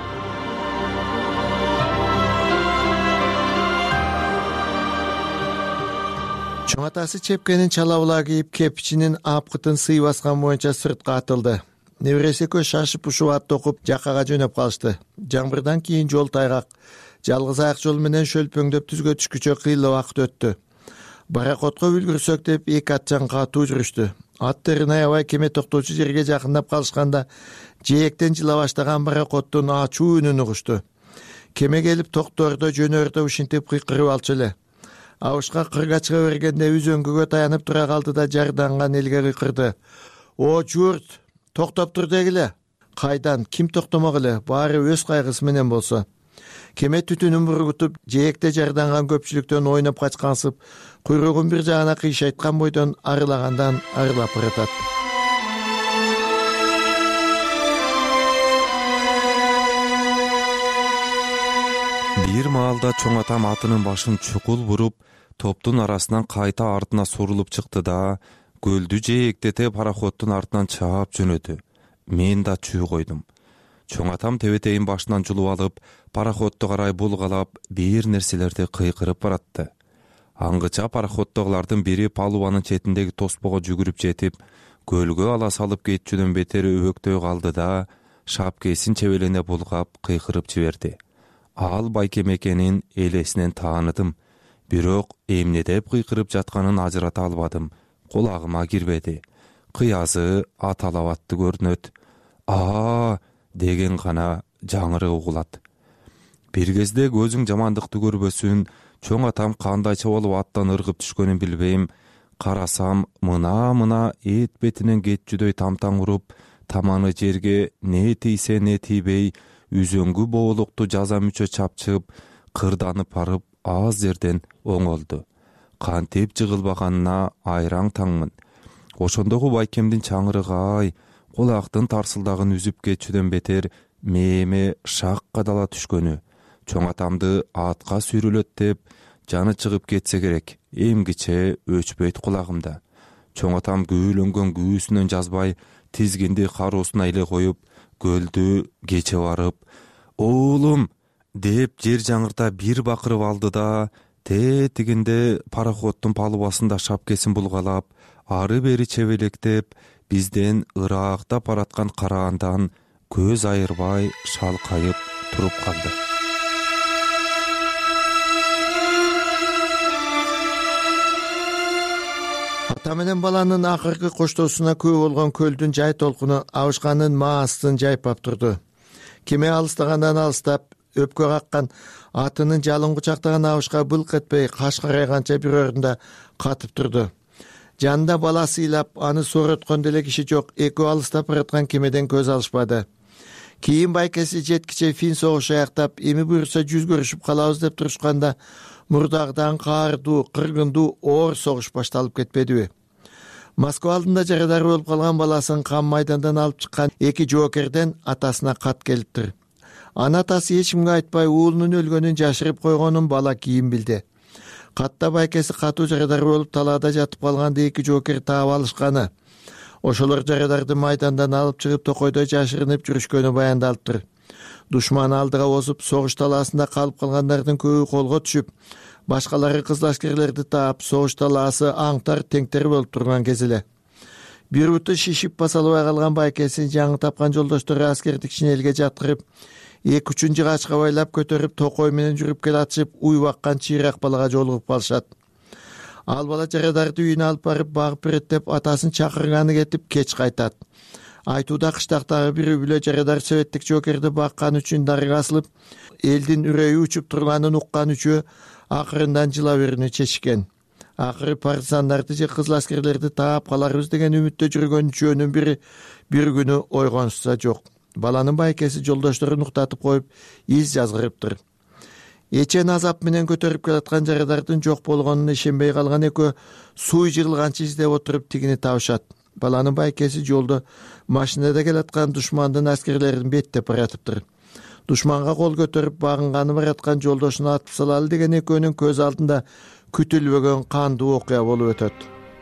Чоң атасы чепкенин чала була кийип, кепичинин апкытын сый баскан боюнча сыртка атылды. Небереси экөө шашып ушуп ат окуп жакага жөнөп калышты. Жаңбырдан кийин жол тайгак. Жалгыз аяк жол менен шөлпөңдөп түзгө түшкүчө кыйла убакыт өттү. Баракотко үлгүрсөк деп эки атчан катуу жүрүштү. Аттарын аябай кеме токтоочу жерге жакындап калышканда жээктен жыла баштаган баракоттун ачуу үнүн угушту. Кеме келип токтордо жөнөрдө ушинтип кыйкырып алчу эле. Абышка кырга чыга бергенде үзөңгүгө таянып тура калды да жарданган элге кыйкырды. О журт, токтоп тур дегиле. Кайдан, ким токтомок эле, баары өз кайгысы менен болсо. Кеме түтүнүн бургутуп, жээкте жарданган көпчүлүктөн ойноп качкансып, куйругун бир жагына кыйшайткан бойдон арылагандан арылап баратат. Бир маалда чоң атам атынын башын чукул буруп, топтун арасынан кайта артына сурулуп чыкты да, көлдү жээктете пароходдун артынан чаап жөнөдү. Мен да чүү койдум. Чоң атам тебетейин башынан жулуп алып, пароходду карай булгалап, бир нерселерди кыйкырып баратты. Аңгыча пароходдогулардын бири палубанын четиндеги тоспого жүгүрүп жетип, көлгө ала салып кетчүдөн бетер өбөктөй калды да, шапкесин чебелене булгап кыйкырып жиберди. Ал байкем экенин элесинен тааныдым, бирок эмне деп кыйкырып жатканын ажырата албадым. Кулагыма кирбеди. Кыязы аталабатты көрүнөт. А деген гана жаңырык угулат. Бир кезде көзүң жамандыкты көрбөсүн, чоң атам кандайча болуп аттан ыргып түшкөнүн билбейм. Карасам, мына-мына эт бетинен кетчүдөй тамтаң уруп, таманы жерге не тийсе не тийбей, үзөңгү боолукту жаза мүчө чапчып, кырданып барып, аз жерден оңолду. Кантип жыгылбаганына айраң таңмын. Ошондогу байкемдин чаңырыгы ай, кулактын тарсылдагын үзүп кетчүдөн бетер мээме шак кадала түшкөнү. Чоң атамды атка сүйрөлөт деп, жаны чыгып кетсе керек, эмгиче өчпөйт кулагымда. Чоң атам күүлөнгөн күүсүнөн жазбай, тизгинди кароосуна эле коюп, көлдү кече барып уулум деп жер жаңырта бир бакырып алды да тетигинде пароходдун палубасында шапкесин булгалап ары бери чебелектеп бизден ыраактап бараткан караандан көз айырбай шалкайып туруп калды. Ата менен баланын акыркы коштоосуна күбө болгон көлдүн жай толкуну абышканын маастын жайпап турду. Кеме алыстагандан алыстап өпкө каккан атынын жалын кучактаган абышка былк этпей каш карайганча бир орунда катып турду. Жанында бала сыйлап аны сороткон деле киши жок. Экөө алыстап бараткан кемеден көз алышпады. Кийин байкеси жеткиче фин согушу аяктап эми буюрса жүз көрүшүп калабыз деп турушканда мурдагыдан каардуу, кыргындуу оор согуш башталып кетпедиби? Москва алдында жарадар болуп калган баласын кам майдандан алып чыккан эки жоокерден атасына кат келиптир. Ана атасы эч кимге айтпай уулунун өлгөнүн жашырып койгонун бала кийин билди. Катта байкеси катуу жарадар болуп талаада жатып калганда эки жоокер таап алышканы. Ошолор жарадарды майдандан алып чыгып токойдо жашырынып жүрүшкөнү баяндалыптыр. Душман алдыга озуп, согуш талаасында калып калгандардын көбү колго түшүп, башкалары кызыл аскерлерди таап, согуш талаасы аңтар теңтер болуп турган кез эле. Бир буту шишип басалбай калган байкесин жаңы тапкан жолдоштору аскерди кичинелге жаткырып, эки үчүн жыгачка байлап көтөрүп токой менен жүрүп келатышып, уй баккан чыйрак балага жолугуп калышат. Ал бала жарадарды үйүнө алып барып багып берет деп атасын чакырганы кетип кеч кайтат. Айтууда кыштактагы бир үй бүлө жарадар советтик жоокерди баккан үчүн дарыга асылып, элдин үрөйү учуп турганын уккан үчөө акырындан жыла берүүнү чечишкен. Акыры партизандарды же кызыл аскерлерди таап каларбыз деген үмүттө жүргөн үчөөнүн бири бир күнү ойгонушса жок. Баланын байкеси жолдошторун уктатып коюп, из жазгырыптыр. Эчен азап менен көтөрүп келаткан жарадардын жок болгонуна ишенбей калган экөө суй жыгылганчы издеп отуруп тигини табышат. Баланын байкеси жолдо машинада келаткан душмандын аскерлерин беттеп баратыптыр. Душманга кол көтөрүп багынганы бараткан жолдошуну атып салалы деген экөөнүн көз алдында күтүлбөгөн кандуу окуя болуп өтөт.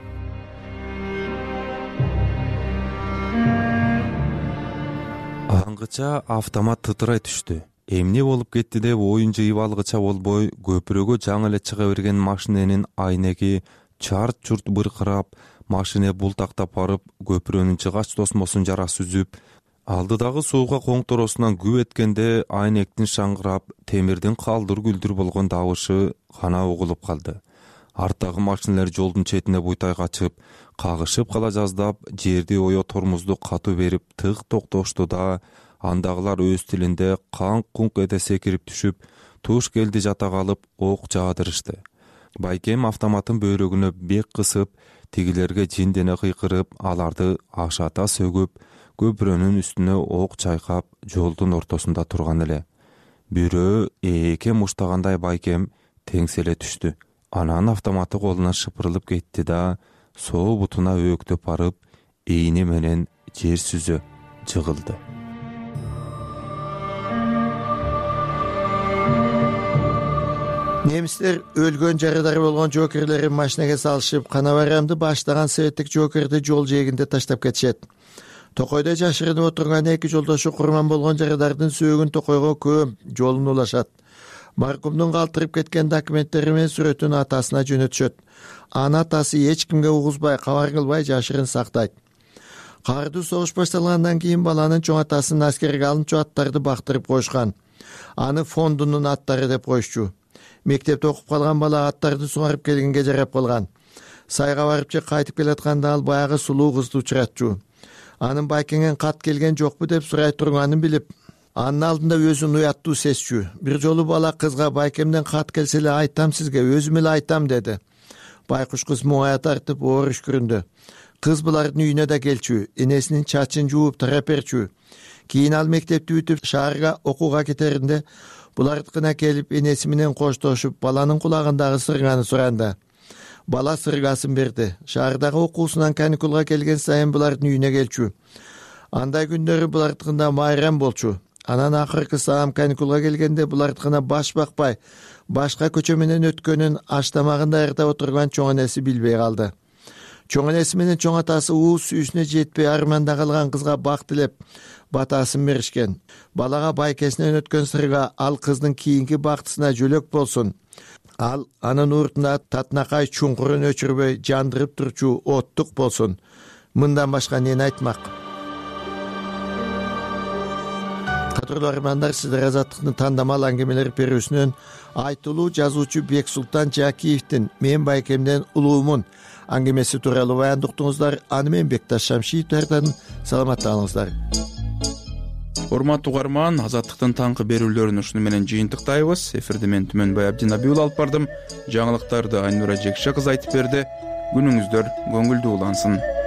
Аңгыча автомат тытырай түштү. Эмне болуп кетти деп оюн жыйып алгыча болбой, көпүрөгө жаңы эле чыга берген машиненин айнеги чарт-чурт быркырап, машине бултактап барып, көпүрөнүн жыгач тосмосун жарасы үзүп, алдыдагы сууга коңторосунан күп эткенде айнектин шаңгырап, темирдин калдыр-күлдүр болгон дабышы гана угулуп калды. Арттагы машинелер жолдун четине буйтай качып, кагышып кала жаздап, жерди ое тормузду катуу берип тык токтошту да, андагылар өз тилинде канк-кунк эте секирип түшүп, туш келди жата калып, ок жаадырышты. Байкем автоматын бөйрөгүнө бек кысып, тигилерге жиндене кыйкырып, аларды ашата сөгүп, көпүрөнүн үстүнө ок чайкап, жолдун ортосунда турган эле. Бирөө эке муштагандай байкем теңселе түштү. Анан автоматы колунан шыпырылып кетти да, соо бутунаөөктөп барып, ийни менен жер сүзө жыгылды. Немистер өлгөн жарадар болгон жоокерлерин машинеге салышып, канабарамды баштаган советтик жоокерди жол жээгинде таштап кетишет. Токойдо жашырынып отурган эки жолдошу курман болгон жарадардын сөөгүн токойго көөп жолун улашат. Маркумдун калтырып кеткен документтери менен сүрөтүн атасына жөнөтүшөт. Ана атасы эч кимге угузбай, кабар кылбай жашырын сактайт. Кардуу согуш башталгандан кийин баланын чоң атасын аскерге алынчу аттарды бактырып коюшкан. Аны фондунун аттары деп коюшчу. Мектепте окуп калган бала аттарды сугарып келгенге жарап калган. Сайга барып же кайтып келатканда ал баягы сулуу кызды учуратчу. Анын байкеңен кат келген жокпу деп сурай турганын билип, анын алдында өзүн уяттуу сезчү. Бир жолу бала кызга байкемден кат келсе эле айтам сизге, өзүм эле айтам деди. Байкуш кыз муңая тартып оор үшкүрүндү. Кыз булардын үйүнө да келчү, энесинин чачын жууп тарап берчү. Кийин ал мектепти бүтүп шаарга окууга кетеринде булардыкына келип энеси менен коштошуп, баланын кулагындагы сырганы суранды. Бала сыргасын берди. Шаардагы окуусунан каникулга келген сайын булардын үйүнө келчү. Андай күндөрү булардыкында майрам болчу. Анан акыркы саам каникулга келгенде булардыкына баш бакпай, башка көчө менен өткөнүн аштамагын даярдап отурган чоң энеси билбей калды. чоң энеси менен чоң атасы уус сүйүүсүнө жетпей арманда калган кызга бак тилеп батасын беришкен. Балага байкесинен өткөн сырга ал кыздын кийинки бактысына жөлөк болсун. Ал анын уртуна татынакай чуңкурун өчүрбөй жандырып турчу оттук болсун. Мындан башка эмне айтмак? Кадырлуу армандар, сиздер Азаттыктын тандамал аңгемелер берүүсүнөн айтылуу жазуучу Бексултан Жакиевдин «Мен байкемден улуумун» аңгемеси тууралуу баяндуктуңуздар. Аны мен Бекташ Шамшиевдерден саламаттыгыңыздар. Урматтуу угарман, Азаттыктын таңкы берүүлөрүн ушуну менен жыйынтыктайбыз. Эфирде мен Түмөнбай Абдин Абиул алып бардым. Жаңылыктарды Айнура Жекше кызы айтып берди. Күнүңүздөр көңүлдүү улансын.